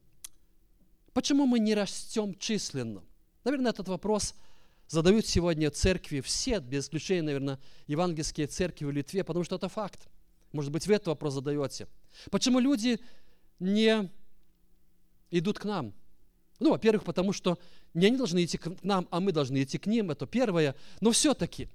Почему мы не растем численно? Наверное, этот вопрос задают сегодня церкви, все, без исключения, наверное, евангельские церкви в Литве, потому что это факт. Может быть, вы этот вопрос задаете. Почему люди не идут к нам? Ну, во-первых, потому что не они должны идти к нам, а мы должны идти к ним, это первое. Но все-таки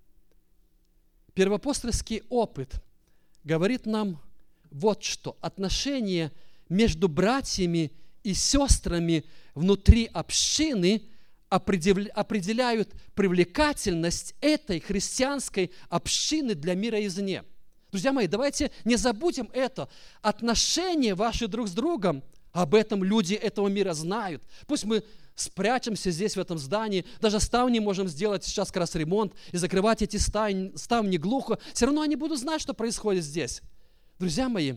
первоапостольский опыт говорит нам вот что. Отношения между братьями и сестрами внутри общины определяют привлекательность этой христианской общины для мира извне. Друзья мои, давайте не забудем это. Отношения ваши друг с другом, об этом люди этого мира знают. Пусть мы спрячемся здесь, в этом здании, даже ставни можем сделать сейчас как раз ремонт и закрывать эти ставни глухо, все равно они будут знать, что происходит здесь. Друзья мои,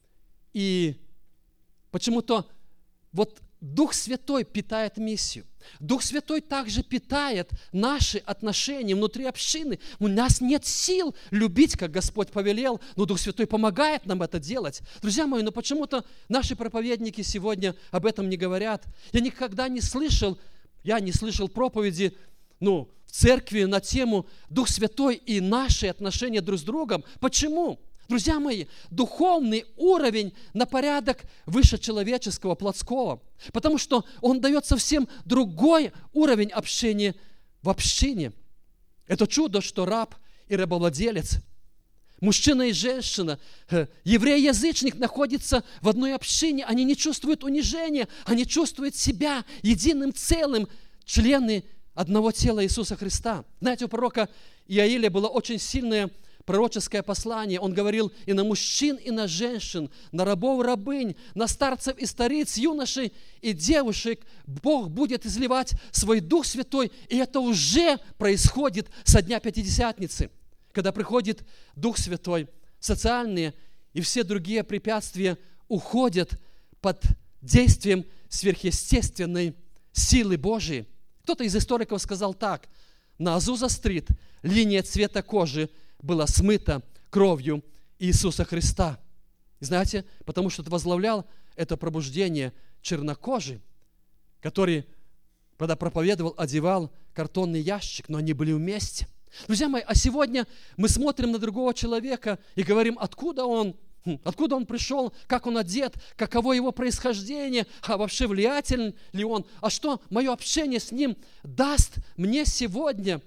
и почему-то вот Дух Святой питает миссию. Дух Святой также питает наши отношения внутри общины. У нас нет сил любить, как Господь повелел, но Дух Святой помогает нам это делать. Друзья мои, но почему-то наши проповедники сегодня об этом не говорят. Я никогда не слышал проповеди, в церкви на тему Дух Святой и наши отношения друг с другом. Почему? Друзья мои, духовный уровень на порядок выше человеческого, плотского, потому что он дает совсем другой уровень общения в общине. Это чудо, что раб и рабовладелец, мужчина и женщина, еврей-язычник находятся в одной общине, они не чувствуют унижения, они чувствуют себя единым целым, члены одного тела Иисуса Христа. Знаете, у пророка Иаиля было очень сильное пророческое послание. Он говорил и на мужчин, и на женщин, на рабов, рабынь, на старцев и стариц, юношей и девушек. Бог будет изливать свой Дух Святой, и это уже происходит со дня Пятидесятницы, когда приходит Дух Святой. Социальные и все другие препятствия уходят под действием сверхъестественной силы Божией. Кто-то из историков сказал так: на Азуза-стрит линия цвета кожи была смыта кровью Иисуса Христа. И знаете, потому что возглавлял это пробуждение чернокожий, который, когда проповедовал, одевал картонный ящик, но они были вместе. Друзья мои, а сегодня мы смотрим на другого человека и говорим, откуда он пришел, как он одет, каково его происхождение, а вообще влиятелен ли он, а что мое общение с ним даст мне сегодня.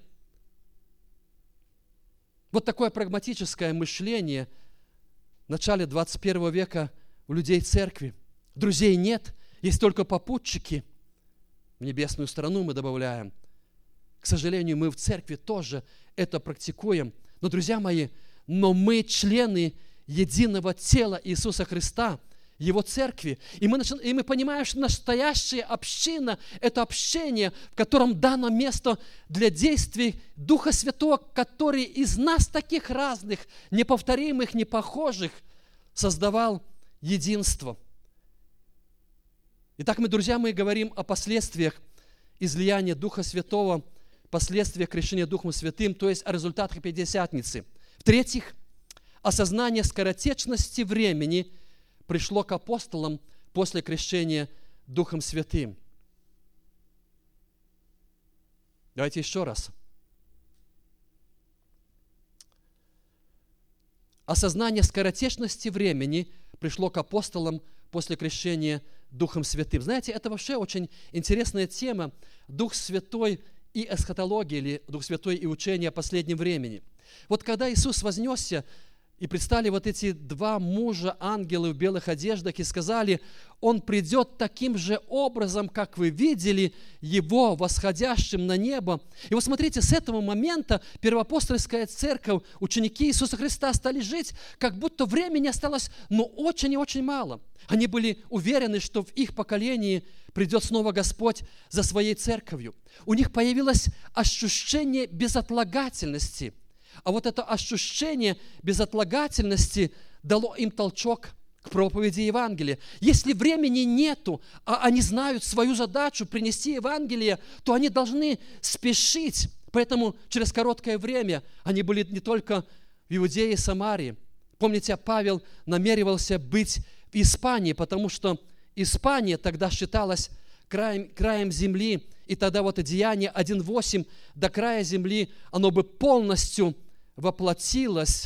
Вот такое прагматическое мышление в начале 21 века у людей церкви. Друзей нет, есть только попутчики. В небесную страну мы добавляем. К сожалению, мы в церкви тоже это практикуем. Но, друзья мои, мы члены единого тела Иисуса Христа. Его церкви. И мы понимаем, что настоящая община – это общение, в котором дано место для действий Духа Святого, который из нас таких разных, неповторимых, непохожих, создавал единство. Итак, мы, друзья мои, говорим о последствиях излияния Духа Святого, последствиях крещения Духом Святым, то есть о результатах Пятидесятницы. В-третьих, осознание скоротечности времени пришло к апостолам после крещения Духом Святым. Давайте еще раз. Осознание скоротечности времени пришло к апостолам после крещения Духом Святым. Знаете, это вообще очень интересная тема. Дух Святой и эсхатология, или Дух Святой и учение о последнем времени. Вот когда Иисус вознесся, и предстали вот эти два мужа, ангелы в белых одеждах, и сказали, Он придет таким же образом, как вы видели Его восходящим на небо. И вот смотрите, с этого момента первоапостольская церковь, ученики Иисуса Христа стали жить, как будто времени осталось, очень и очень мало. Они были уверены, что в их поколении придет снова Господь за своей церковью. У них появилось ощущение безотлагательности. А вот это ощущение безотлагательности дало им толчок к проповеди Евангелия. Если времени нету, а они знают свою задачу принести Евангелие, то они должны спешить. Поэтому через короткое время они были не только в Иудее и Самарии. Помните, Павел намеревался быть в Испании, потому что Испания тогда считалась краем земли, и тогда вот Деяние 1:8 до края земли, оно бы полностью воплотилось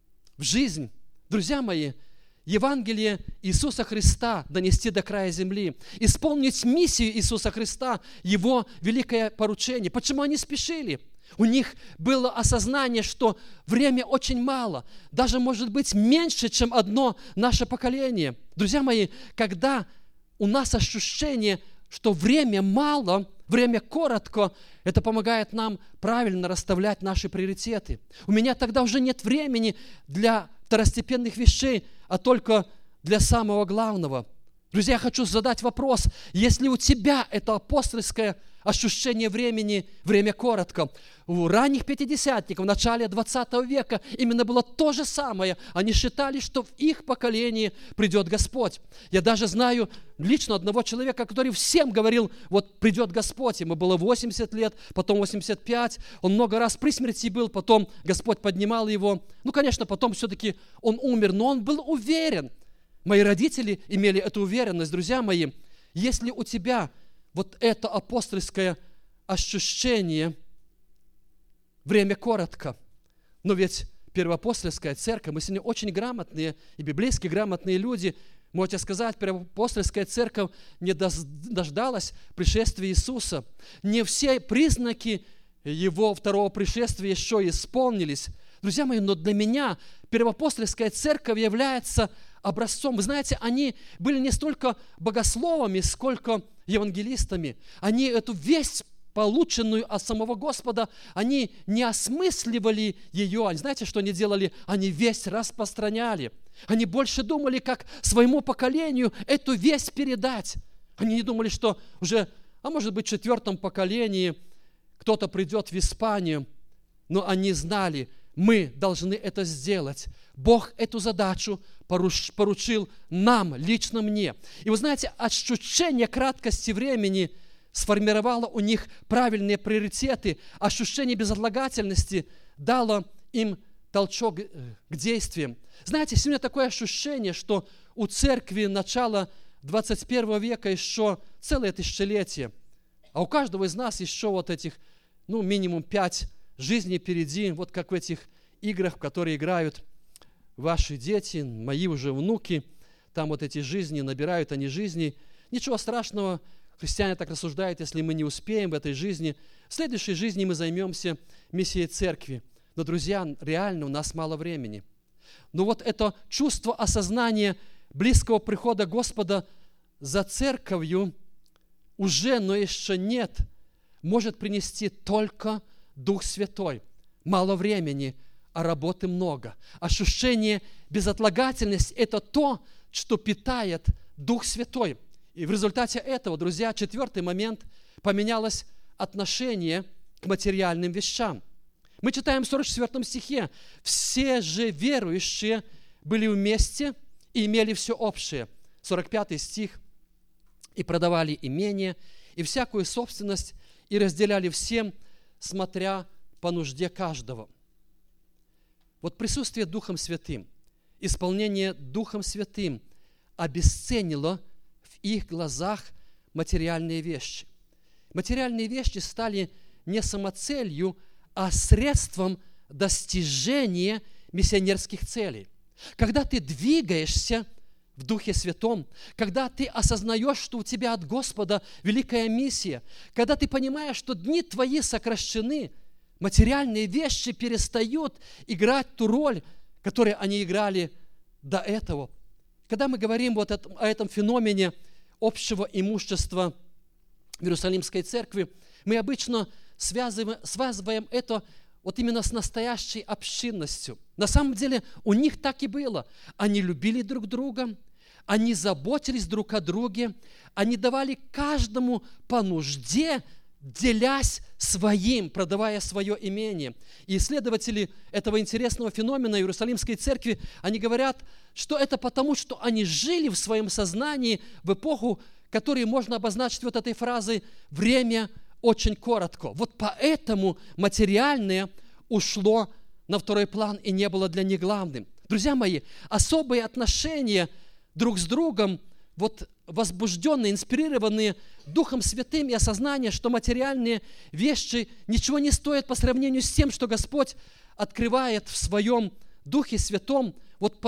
в жизнь. Друзья мои, Евангелие Иисуса Христа донести до края земли, исполнить миссию Иисуса Христа, Его великое поручение. Почему они спешили? У них было осознание, что время очень мало, даже может быть меньше, чем одно наше поколение. Друзья мои, когда у нас ощущение, что время мало, время коротко, это помогает нам правильно расставлять наши приоритеты. У меня тогда уже нет времени для второстепенных вещей, а только для самого главного. Друзья, я хочу задать вопрос. Если у тебя это апостольское ощущение времени, время коротко, у ранних пятидесятников, в начале 20 века именно было то же самое. Они считали, что в их поколении придет Господь. Я даже знаю лично одного человека, который всем говорил, вот придет Господь. Ему было 80 лет, потом 85. Он много раз при смерти был, потом Господь поднимал его. Конечно, потом все-таки он умер, но он был уверен. Мои родители имели эту уверенность, друзья мои. Если у тебя вот это апостольское ощущение, время коротко, но ведь первоапостольская церковь, мы сегодня очень грамотные и библейски грамотные люди, можете сказать, первоапостольская церковь не дождалась пришествия Иисуса. Не все признаки Его второго пришествия еще исполнились. Друзья мои, но для меня первоапостольская церковь является образцом. Вы знаете, они были не столько богословами, сколько евангелистами. Они эту весть, полученную от самого Господа, они не осмысливали ее. Знаете, что они делали? Они весть распространяли. Они больше думали, как своему поколению эту весть передать. Они не думали, что уже, может быть, в 4 поколении кто-то придет в Испанию, но они знали, мы должны это сделать. Бог эту задачу поручил нам, лично мне. И вы знаете, ощущение краткости времени сформировало у них правильные приоритеты, ощущение безотлагательности дало им толчок к действиям. Знаете, сегодня такое ощущение, что у церкви начала 21 века еще целое тысячелетие, а у каждого из нас еще вот этих, минимум 5 жизней впереди, вот как в этих играх, в которые играют ваши дети, мои уже внуки, там вот эти жизни, набирают они жизни. Ничего страшного, христиане так рассуждают, если мы не успеем в этой жизни. В следующей жизни мы займемся миссией церкви. Но, друзья, реально у нас мало времени. Но вот это чувство осознания близкого прихода Господа за церковью уже, но еще нет, может принести только Дух Святой. Мало времени, а работы много. Ощущение безотлагательности – это то что питает Дух Святой. И в результате этого, друзья, 4-й момент, поменялось отношение к материальным вещам. Мы читаем в 44 стихе: «Все же верующие были вместе и имели все общее». 45 стих: «И продавали имение, и всякую собственность, и разделяли всем, смотря по нужде каждого». Вот присутствие Духом Святым, исполнение Духом Святым обесценило в их глазах материальные вещи. Материальные вещи стали не самоцелью, а средством достижения миссионерских целей. Когда ты двигаешься в Духе Святом, когда ты осознаешь, что у тебя от Господа великая миссия, когда ты понимаешь, что дни твои сокращены, материальные вещи перестают играть ту роль, которую они играли до этого. Когда мы говорим вот о этом феномене общего имущества в Иерусалимской церкви, мы обычно связываем это вот именно с настоящей общинностью. На самом деле у них так и было. Они любили друг друга, они заботились друг о друге, они давали каждому по нужде, делясь своим, продавая свое имение. И исследователи этого интересного феномена Иерусалимской церкви, они говорят, что это потому, что они жили в своем сознании в эпоху, которую можно обозначить вот этой фразой «время очень коротко». Вот поэтому материальное ушло на второй план и не было для них главным. Друзья мои, особые отношения друг с другом, вот возбужденные, инспирированные Духом Святым и осознание, что материальные вещи ничего не стоят по сравнению с тем, что Господь открывает в Своем Духе Святом, вот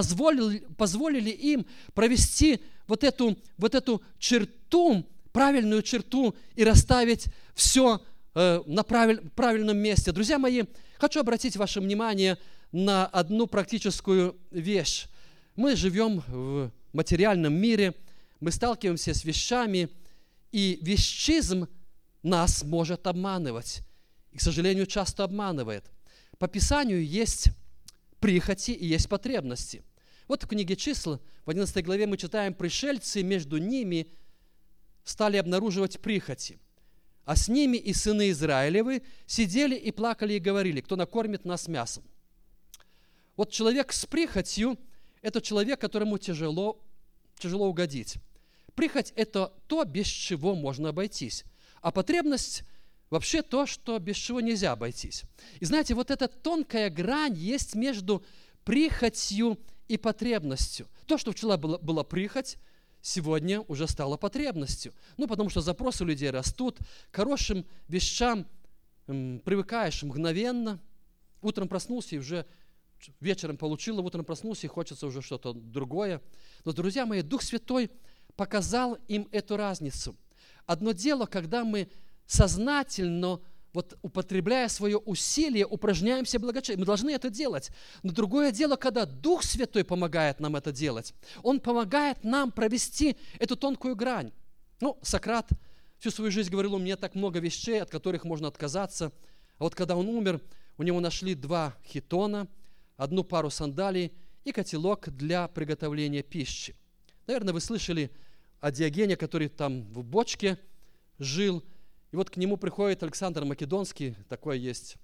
позволили им провести вот эту черту, правильную черту и расставить все на правильном месте. Друзья мои, хочу обратить ваше внимание на одну практическую вещь. Мы живем в материальном мире, мы сталкиваемся с вещами, и вещизм нас может обманывать. И, к сожалению, часто обманывает. По Писанию есть прихоти и есть потребности. Вот в книге «Числа» в 11 главе мы читаем: «Пришельцы между ними стали обнаруживать прихоти, а с ними и сыны Израилевы сидели и плакали и говорили: кто накормит нас мясом». Вот человек с прихотью – это человек, которому тяжело угодить. Прихоть – это то, без чего можно обойтись. А потребность – вообще то, что без чего нельзя обойтись. И знаете, вот эта тонкая грань есть между прихотью и потребностью. То, что вчера была прихоть, сегодня уже стало потребностью. Потому что запросы людей растут, к хорошим вещам привыкаешь мгновенно. Утром проснулся и уже вечером получил, утром проснулся и хочется уже что-то другое. Но, друзья мои, Дух Святой показал им эту разницу. Одно дело, когда мы сознательно, употребляя свое усилие, упражняемся в благочестии. Мы должны это делать. Но другое дело, когда Дух Святой помогает нам это делать. Он помогает нам провести эту тонкую грань. Сократ всю свою жизнь говорил: у меня так много вещей, от которых можно отказаться. А вот когда он умер, у него нашли 2 хитона, 1 пару сандалий и котелок для приготовления пищи. Наверное, вы слышали о Диогене, который там в бочке жил. И вот к нему приходит Александр Македонский, такая есть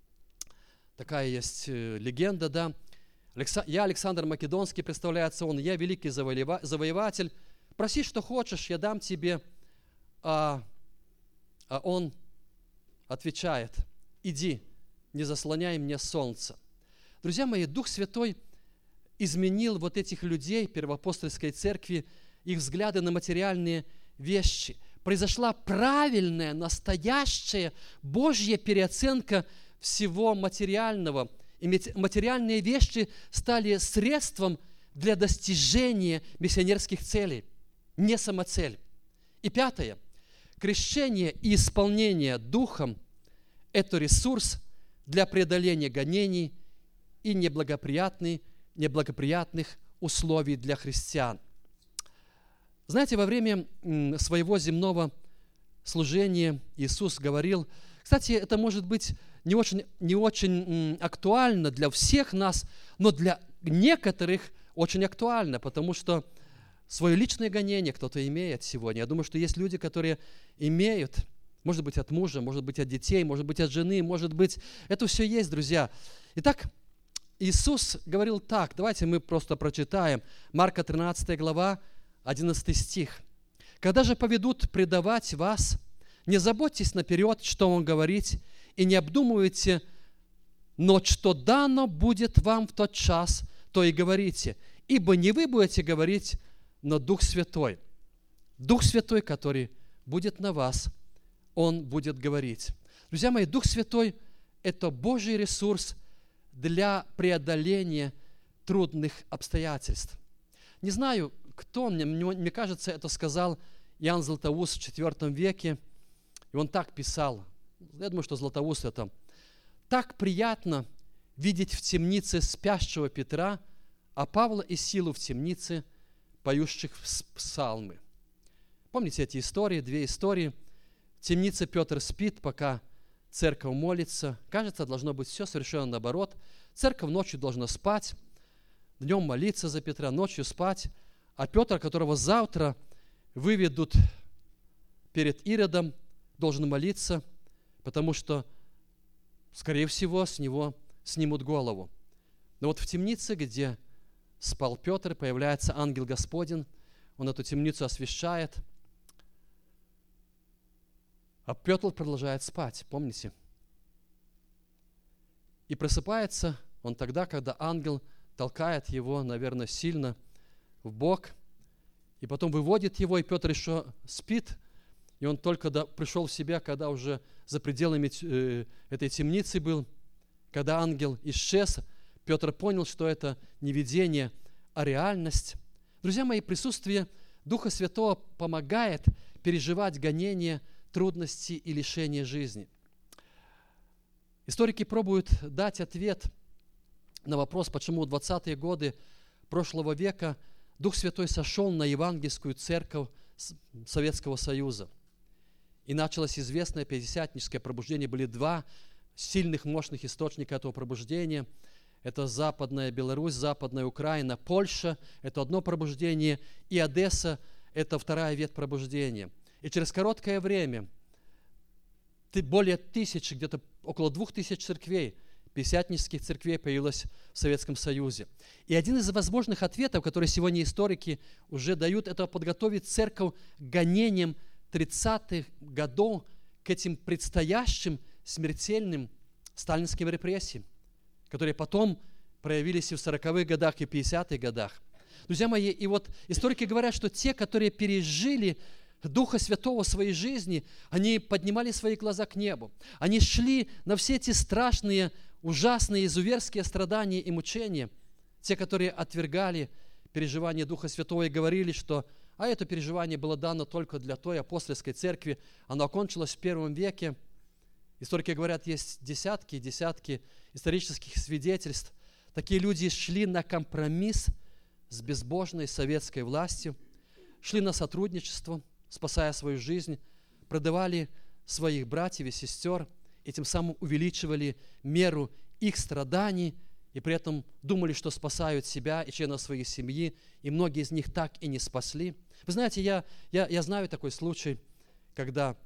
легенда, да. Я Александр Македонский, представляется он, я великий завоеватель. Проси, что хочешь, я дам тебе. А он отвечает: иди, не заслоняй мне солнце. Друзья мои, Дух Святой изменил вот этих людей первоапостольской церкви, их взгляды на материальные вещи. Произошла правильная, настоящая Божья переоценка всего материального. И материальные вещи стали средством для достижения миссионерских целей, не самоцель. И 5. Крещение и исполнение Духом – это ресурс для преодоления гонений и неблагоприятных условий для христиан. Знаете, во время своего земного служения Иисус говорил, кстати, это может быть не очень актуально для всех нас, но для некоторых очень актуально, потому что свое личное гонение кто-то имеет сегодня. Я думаю, что есть люди, которые имеют, может быть, от мужа, может быть, от детей, может быть, от жены, может быть, это все есть, друзья. Итак, Иисус говорил так, давайте мы просто прочитаем. Марка 13 глава, 11 стих. «Когда же поведут предавать вас, не заботьтесь наперед, что вам говорить, и не обдумывайте, но что дано будет вам в тот час, то и говорите. Ибо не вы будете говорить, но Дух Святой. Дух Святой, который будет на вас, Он будет говорить». Друзья мои, Дух Святой – это Божий ресурс для преодоления трудных обстоятельств. Не знаю, кто, мне кажется, это сказал Иоанн Златоуст в IV веке, и он так писал. Я думаю, что Златоуст это: «Так приятно видеть в темнице спящего Петра, а Павла и Силу в темнице, поющих псалмы». Помните эти истории, две истории? В темнице Петр спит, пока церковь молится. Кажется, должно быть все совершенно наоборот. Церковь ночью должна спать, днем молиться за Петра, ночью спать. А Петр, которого завтра выведут перед Иродом, должен молиться, потому что, скорее всего, с него снимут голову. Но вот в темнице, где спал Петр, появляется ангел Господень, он эту темницу освещает, а Петр продолжает спать, помните? И просыпается он тогда, когда ангел толкает его, наверное, сильно в бок, и потом выводит его, и Петр еще спит, и он только пришел в себя, когда уже за пределами этой темницы был, когда ангел исчез, Петр понял, что это не видение, а реальность. Друзья мои, присутствие Духа Святого помогает переживать гонения, трудности и лишения жизни. Историки пробуют дать ответ на вопрос, почему в 20-е годы прошлого века Дух Святой сошел на евангельскую церковь Советского Союза. И началось известное пятидесятническое пробуждение. Были два сильных, мощных источника этого пробуждения. Это Западная Беларусь, Западная Украина, Польша – это одно пробуждение, и Одесса – это вторая ветвь пробуждения. И через короткое время более 1000, где-то около 2000 церквей, пятидесятнических церквей появилось в Советском Союзе. И один из возможных ответов, которые сегодня историки уже дают, это подготовить церковь к гонениям 30-х годов, к этим предстоящим смертельным сталинским репрессиям, которые потом проявились и в 40-х годах, и в 50-х годах. Друзья мои, и вот историки говорят, что те, которые пережили Духа Святого в своей жизни, они поднимали свои глаза к небу. Они шли на все эти страшные, ужасные, изуверские страдания и мучения. Те, которые отвергали переживание Духа Святого и говорили, что это переживание было дано только для той апостольской церкви, оно окончилось в первом веке. Историки говорят, есть десятки и десятки исторических свидетельств. Такие люди шли на компромисс с безбожной советской властью, шли на сотрудничество, спасая свою жизнь, продавали своих братьев и сестер, и тем самым увеличивали меру их страданий, и при этом думали, что спасают себя и членов своей семьи, и многие из них так и не спасли. Вы знаете, я знаю такой случай, когда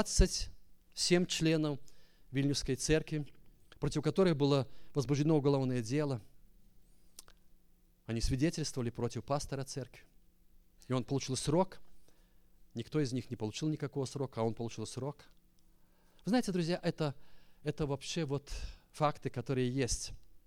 27 членов Вильнюсской церкви, против которых было возбуждено уголовное дело, они свидетельствовали против пастора церкви, и он получил срок. Никто из них не получил никакого срока, а он получил срок. Вы знаете, друзья, это вообще вот факты, которые есть.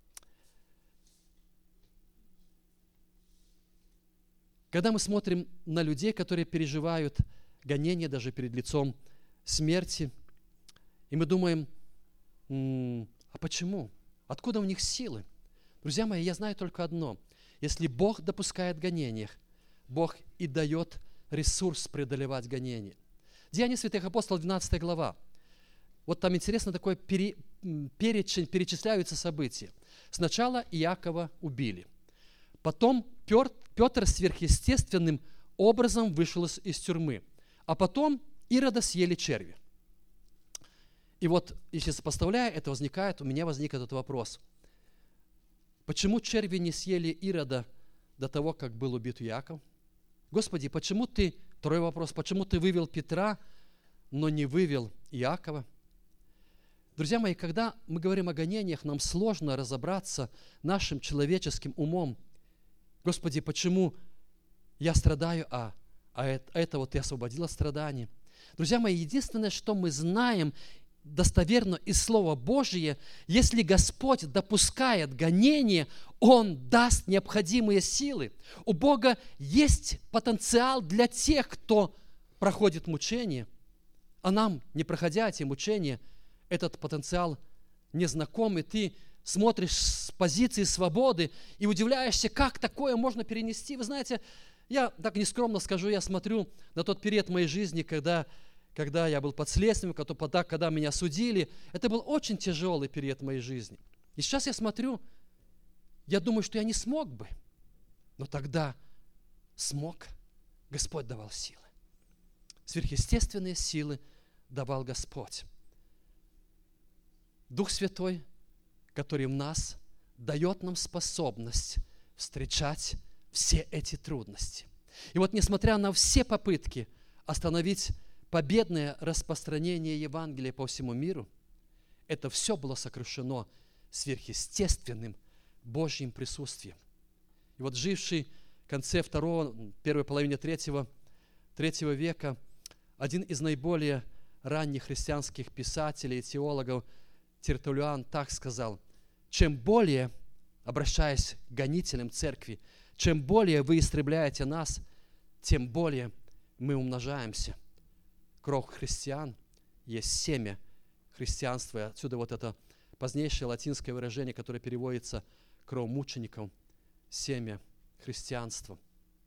Когда мы смотрим на людей, которые переживают гонения даже перед лицом смерти, и мы думаем, а почему? Откуда у них силы? Друзья мои, я знаю только одно. Если Бог допускает гонения, Бог и дает ресурс преодолевать гонения. Деяния святых апостолов, 12 глава. Вот там интересно такой перечень, перечисляются события. Сначала Иакова убили. Потом Петр сверхъестественным образом вышел из тюрьмы. А потом Ирода съели черви. И вот, если сопоставляя это, у меня возник этот вопрос. Почему черви не съели Ирода до того, как был убит Иаков? Господи, почему Ты, второй вопрос, почему Ты вывел Петра, но не вывел Иакова? Друзья мои, когда мы говорим о гонениях, нам сложно разобраться нашим человеческим умом. Господи, почему я страдаю, а этого Ты освободил от страданий? Друзья мои, единственное, что мы знаем достоверно из Слова Божия, если Господь допускает гонение, Он даст необходимые силы. У Бога есть потенциал для тех, кто проходит мучения, а нам, не проходя эти мучения, этот потенциал незнакомый. Ты смотришь с позиции свободы и удивляешься, как такое можно перенести. Вы знаете, я так нескромно скажу, я смотрю на тот период моей жизни, когда я был под следствием, когда меня судили. Это был очень тяжелый период моей жизни. И сейчас я смотрю, я думаю, что я не смог бы. Но тогда смог. Господь давал силы. Сверхъестественные силы давал Господь. Дух Святой, который в нас, дает нам способность встречать все эти трудности. И вот несмотря на все попытки остановить победное распространение Евангелия по всему миру, это все было сокрушено сверхъестественным Божьим присутствием. И вот живший в конце первой половине третьего века, один из наиболее ранних христианских писателей и теологов Тертуллиан так сказал: чем более, обращаясь к гонителям церкви, чем более вы истребляете нас, тем более мы умножаемся. Кровь христиан есть семя христианства. И отсюда вот это позднейшее латинское выражение, которое переводится «кровь мучеников», семя христианства.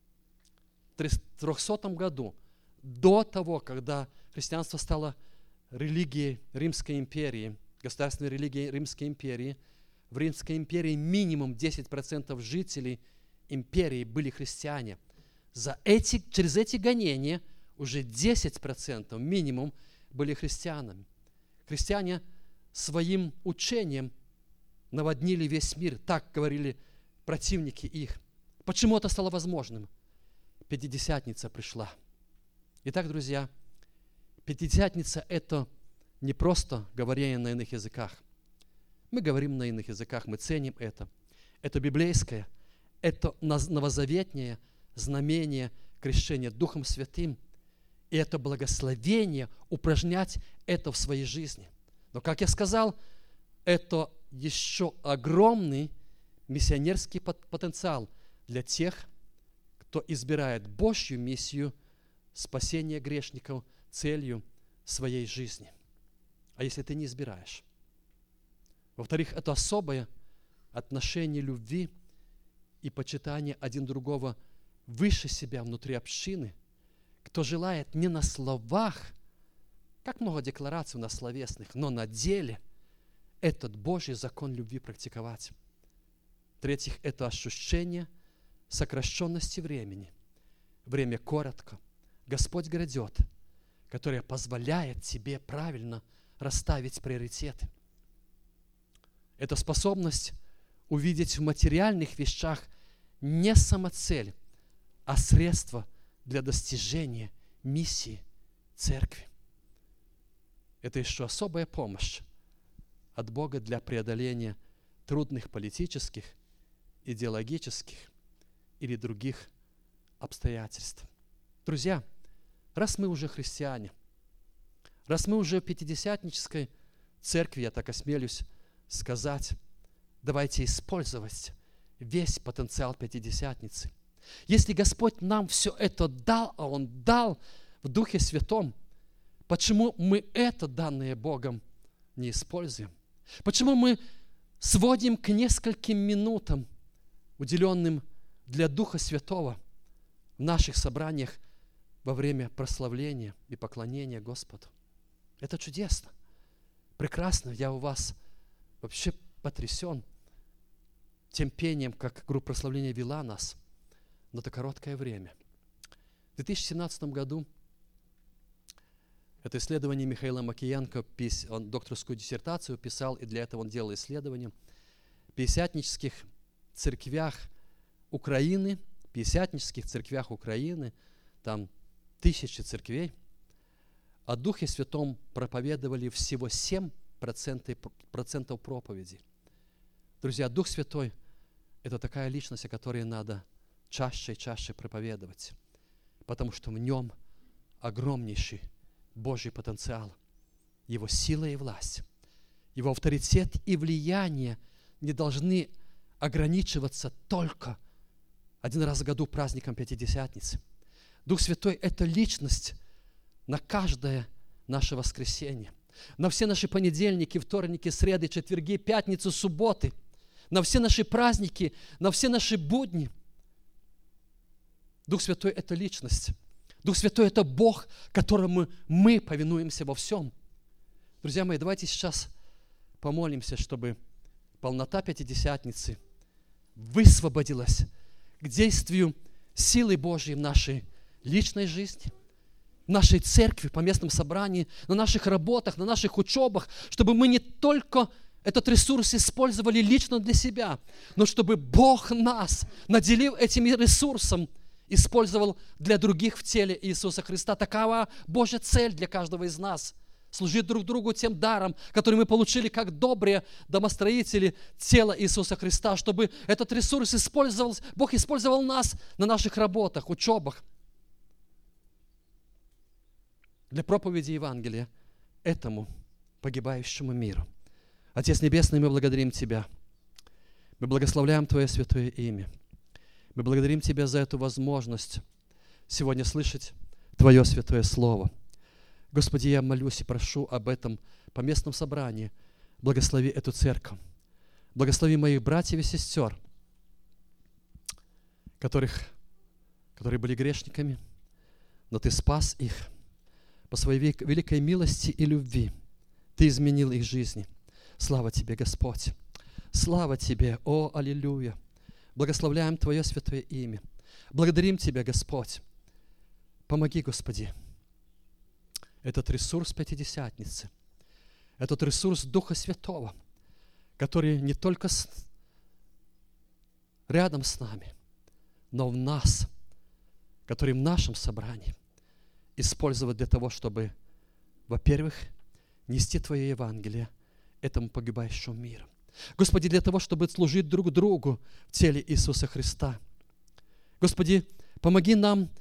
В 300 году, до того, когда христианство стало религией Римской империи, государственной религией Римской империи, в Римской империи минимум 10% жителей империи были христиане. Через эти гонения уже 10% минимум были христианами. Христиане своим учением наводнили весь мир. Так говорили противники их. Почему это стало возможным? Пятидесятница пришла. Итак, друзья, Пятидесятница – это не просто говорение на иных языках. Мы говорим на иных языках, мы ценим это. Это библейское, это новозаветнее знамение крещения Духом Святым. И это благословение упражнять это в своей жизни. Но, как я сказал, это еще огромный миссионерский потенциал для тех, кто избирает Божью миссию спасения грешников целью своей жизни. А если ты не избираешь? Во-вторых, это особое отношение любви и почитания один другого выше себя внутри общины, кто желает не на словах, как много деклараций у нас словесных, но на деле этот Божий закон любви практиковать. В-третьих, это ощущение сокращенности времени. Время коротко. Господь грядет, которое позволяет тебе правильно расставить приоритеты. Это способность увидеть в материальных вещах не самоцель, а средство для достижения миссии церкви. Это еще особая помощь от Бога для преодоления трудных политических, идеологических или других обстоятельств. Друзья, раз мы уже христиане, раз мы уже в пятидесятнической церкви, я так осмелюсь сказать, давайте использовать весь потенциал Пятидесятницы. Если Господь нам все это дал, а Он дал в Духе Святом, почему мы это, данное Богом, не используем? Почему мы сводим к нескольким минутам, уделенным для Духа Святого в наших собраниях во время прославления и поклонения Господу? Это чудесно, прекрасно. Я у вас вообще потрясен тем пением, как группа прославления вела нас на это короткое время. В 2017 году это исследование Михаила Макиенко, он докторскую диссертацию писал, и для этого он делал исследования. В пятидесятнических церквях Украины, пятидесятнических церквях Украины, там тысячи церквей, о Духе Святом проповедовали всего 7% проповеди. Друзья, Дух Святой – это такая личность, о которой надо чаще и чаще проповедовать, потому что в нем огромнейший Божий потенциал, Его сила и власть, Его авторитет и влияние не должны ограничиваться только один раз в году праздником Пятидесятницы. Дух Святой – это личность на каждое наше воскресенье, на все наши понедельники, вторники, среды, четверги, пятницы, субботы, на все наши праздники, на все наши будни. Дух Святой – это личность. Дух Святой – это Бог, которому мы повинуемся во всем. Друзья мои, давайте сейчас помолимся, чтобы полнота Пятидесятницы высвободилась к действию силы Божьей в нашей личной жизни, в нашей церкви, по местном собрании, на наших работах, на наших учебах, чтобы мы не только этот ресурс использовали лично для себя, но чтобы Бог нас, наделив этим ресурсом, использовал для других в теле Иисуса Христа. Такова Божья цель для каждого из нас. Служить друг другу тем даром, который мы получили как добрые домостроители тела Иисуса Христа, чтобы этот ресурс использовался, Бог использовал нас на наших работах, учебах, для проповеди Евангелия этому погибающему миру. Отец Небесный, мы благодарим Тебя. Мы благословляем Твое святое имя. Мы благодарим Тебя за эту возможность сегодня слышать Твое святое Слово. Господи, я молюсь и прошу об этом по местном собрании. Благослови эту церковь. Благослови моих братьев и сестер, которые были грешниками, но Ты спас их по Своей великой милости и любви. Ты изменил их жизни. Слава Тебе, Господь! Слава Тебе! О, аллилуйя! Благословляем Твое святое имя. Благодарим Тебя, Господь. Помоги, Господи, этот ресурс Пятидесятницы, этот ресурс Духа Святого, который не только рядом с нами, но в нас, который в нашем собрании, использовать для того, чтобы, во-первых, нести Твое Евангелие этому погибающему миру. Господи, для того, чтобы служить друг другу в теле Иисуса Христа. Господи, помоги нам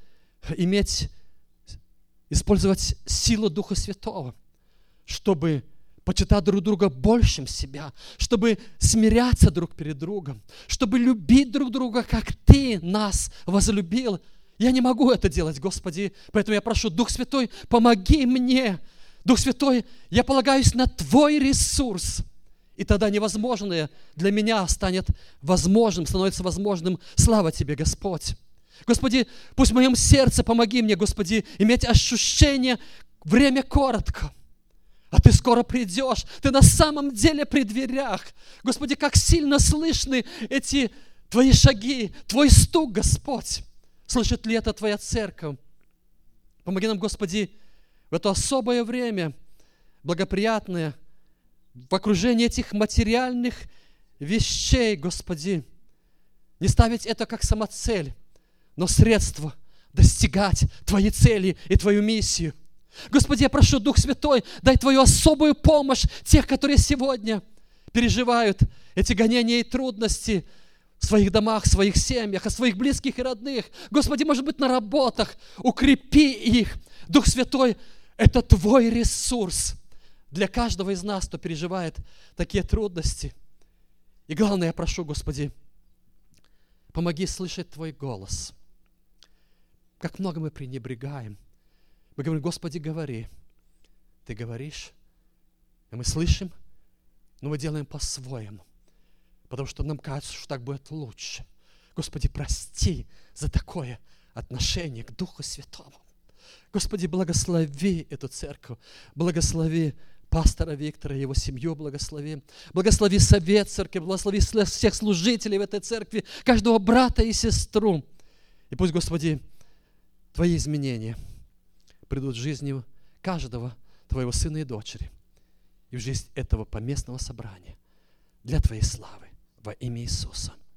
использовать силу Духа Святого, чтобы почитать друг друга большим себя, чтобы смиряться друг перед другом, чтобы любить друг друга, как Ты нас возлюбил. Я не могу это делать, Господи, поэтому я прошу, Дух Святой, помоги мне. Дух Святой, я полагаюсь на Твой ресурс, и тогда невозможное для меня становится возможным. Слава Тебе, Господь. Господи, пусть в моем сердце помоги мне, Господи, иметь ощущение, время коротко, а Ты скоро придешь, Ты на самом деле при дверях. Господи, как сильно слышны эти Твои шаги, Твой стук, Господь. Слышит ли это Твоя церковь? Помоги нам, Господи, в это особое время, благоприятное, в окружении этих материальных вещей, Господи, не ставить это как самоцель, но средство достигать Твоей цели и Твою миссию. Господи, я прошу, Дух Святой, дай Твою особую помощь тех, которые сегодня переживают эти гонения и трудности в своих домах, в своих семьях, о своих близких и родных. Господи, может быть, на работах. Укрепи их. Дух Святой, это Твой ресурс для каждого из нас, кто переживает такие трудности. И главное, я прошу, Господи, помоги слышать Твой голос. Как много мы пренебрегаем. Мы говорим, Господи, говори. Ты говоришь, и мы слышим, но мы делаем по-своему, потому что нам кажется, что так будет лучше. Господи, прости за такое отношение к Духу Святому. Господи, благослови эту церковь, благослови пастора Виктора, его семью благослови. Благослови совет церкви, благослови всех служителей в этой церкви, каждого брата и сестру. И пусть, Господи, Твои изменения придут в жизнь каждого Твоего сына и дочери и в жизнь этого поместного собрания для Твоей славы во имя Иисуса.